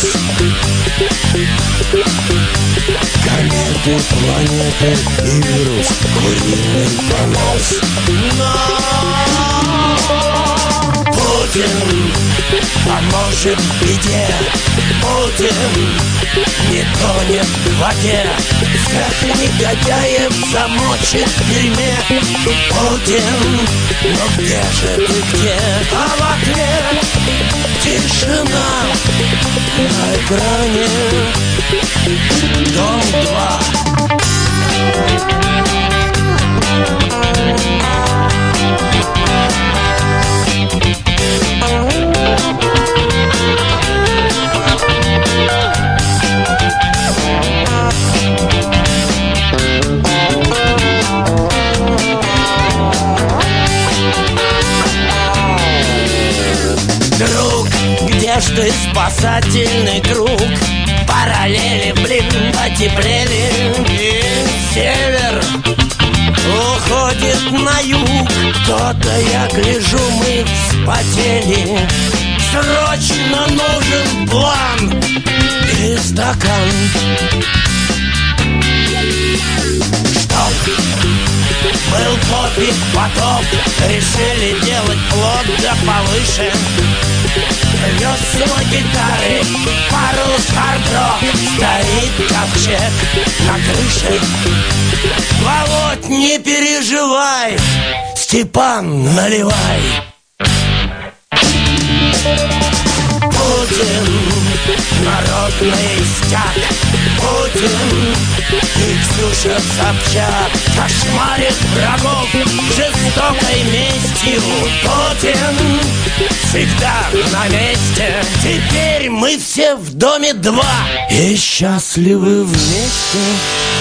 Кометы, планеты и вирус, куриный понос. Но Путин поможет в беде. Путин не тонет в воде. Всех негодяев замочит в тюрьме. Путин, ну где же ты, где? А в ответ тишина на экране. Дом два. Друг, где ж ты, спасательный круг? Параллели, блин, потеплели. И север уходит на юг. То-то я гляжу, мы вспотели. Срочно нужен план и стакан. Чтоб был попит потоп, решили делать плод да повыше. Весла гитары, парус хард-рок, стоит ковчег на крыше. Володь, не переживай, Степан, наливай. Путин, народный стяг. Путин и Ксюша Собчак кошмарит врагов жестокой местью. Путин всегда на месте. Теперь мы все в доме два и счастливы вместе.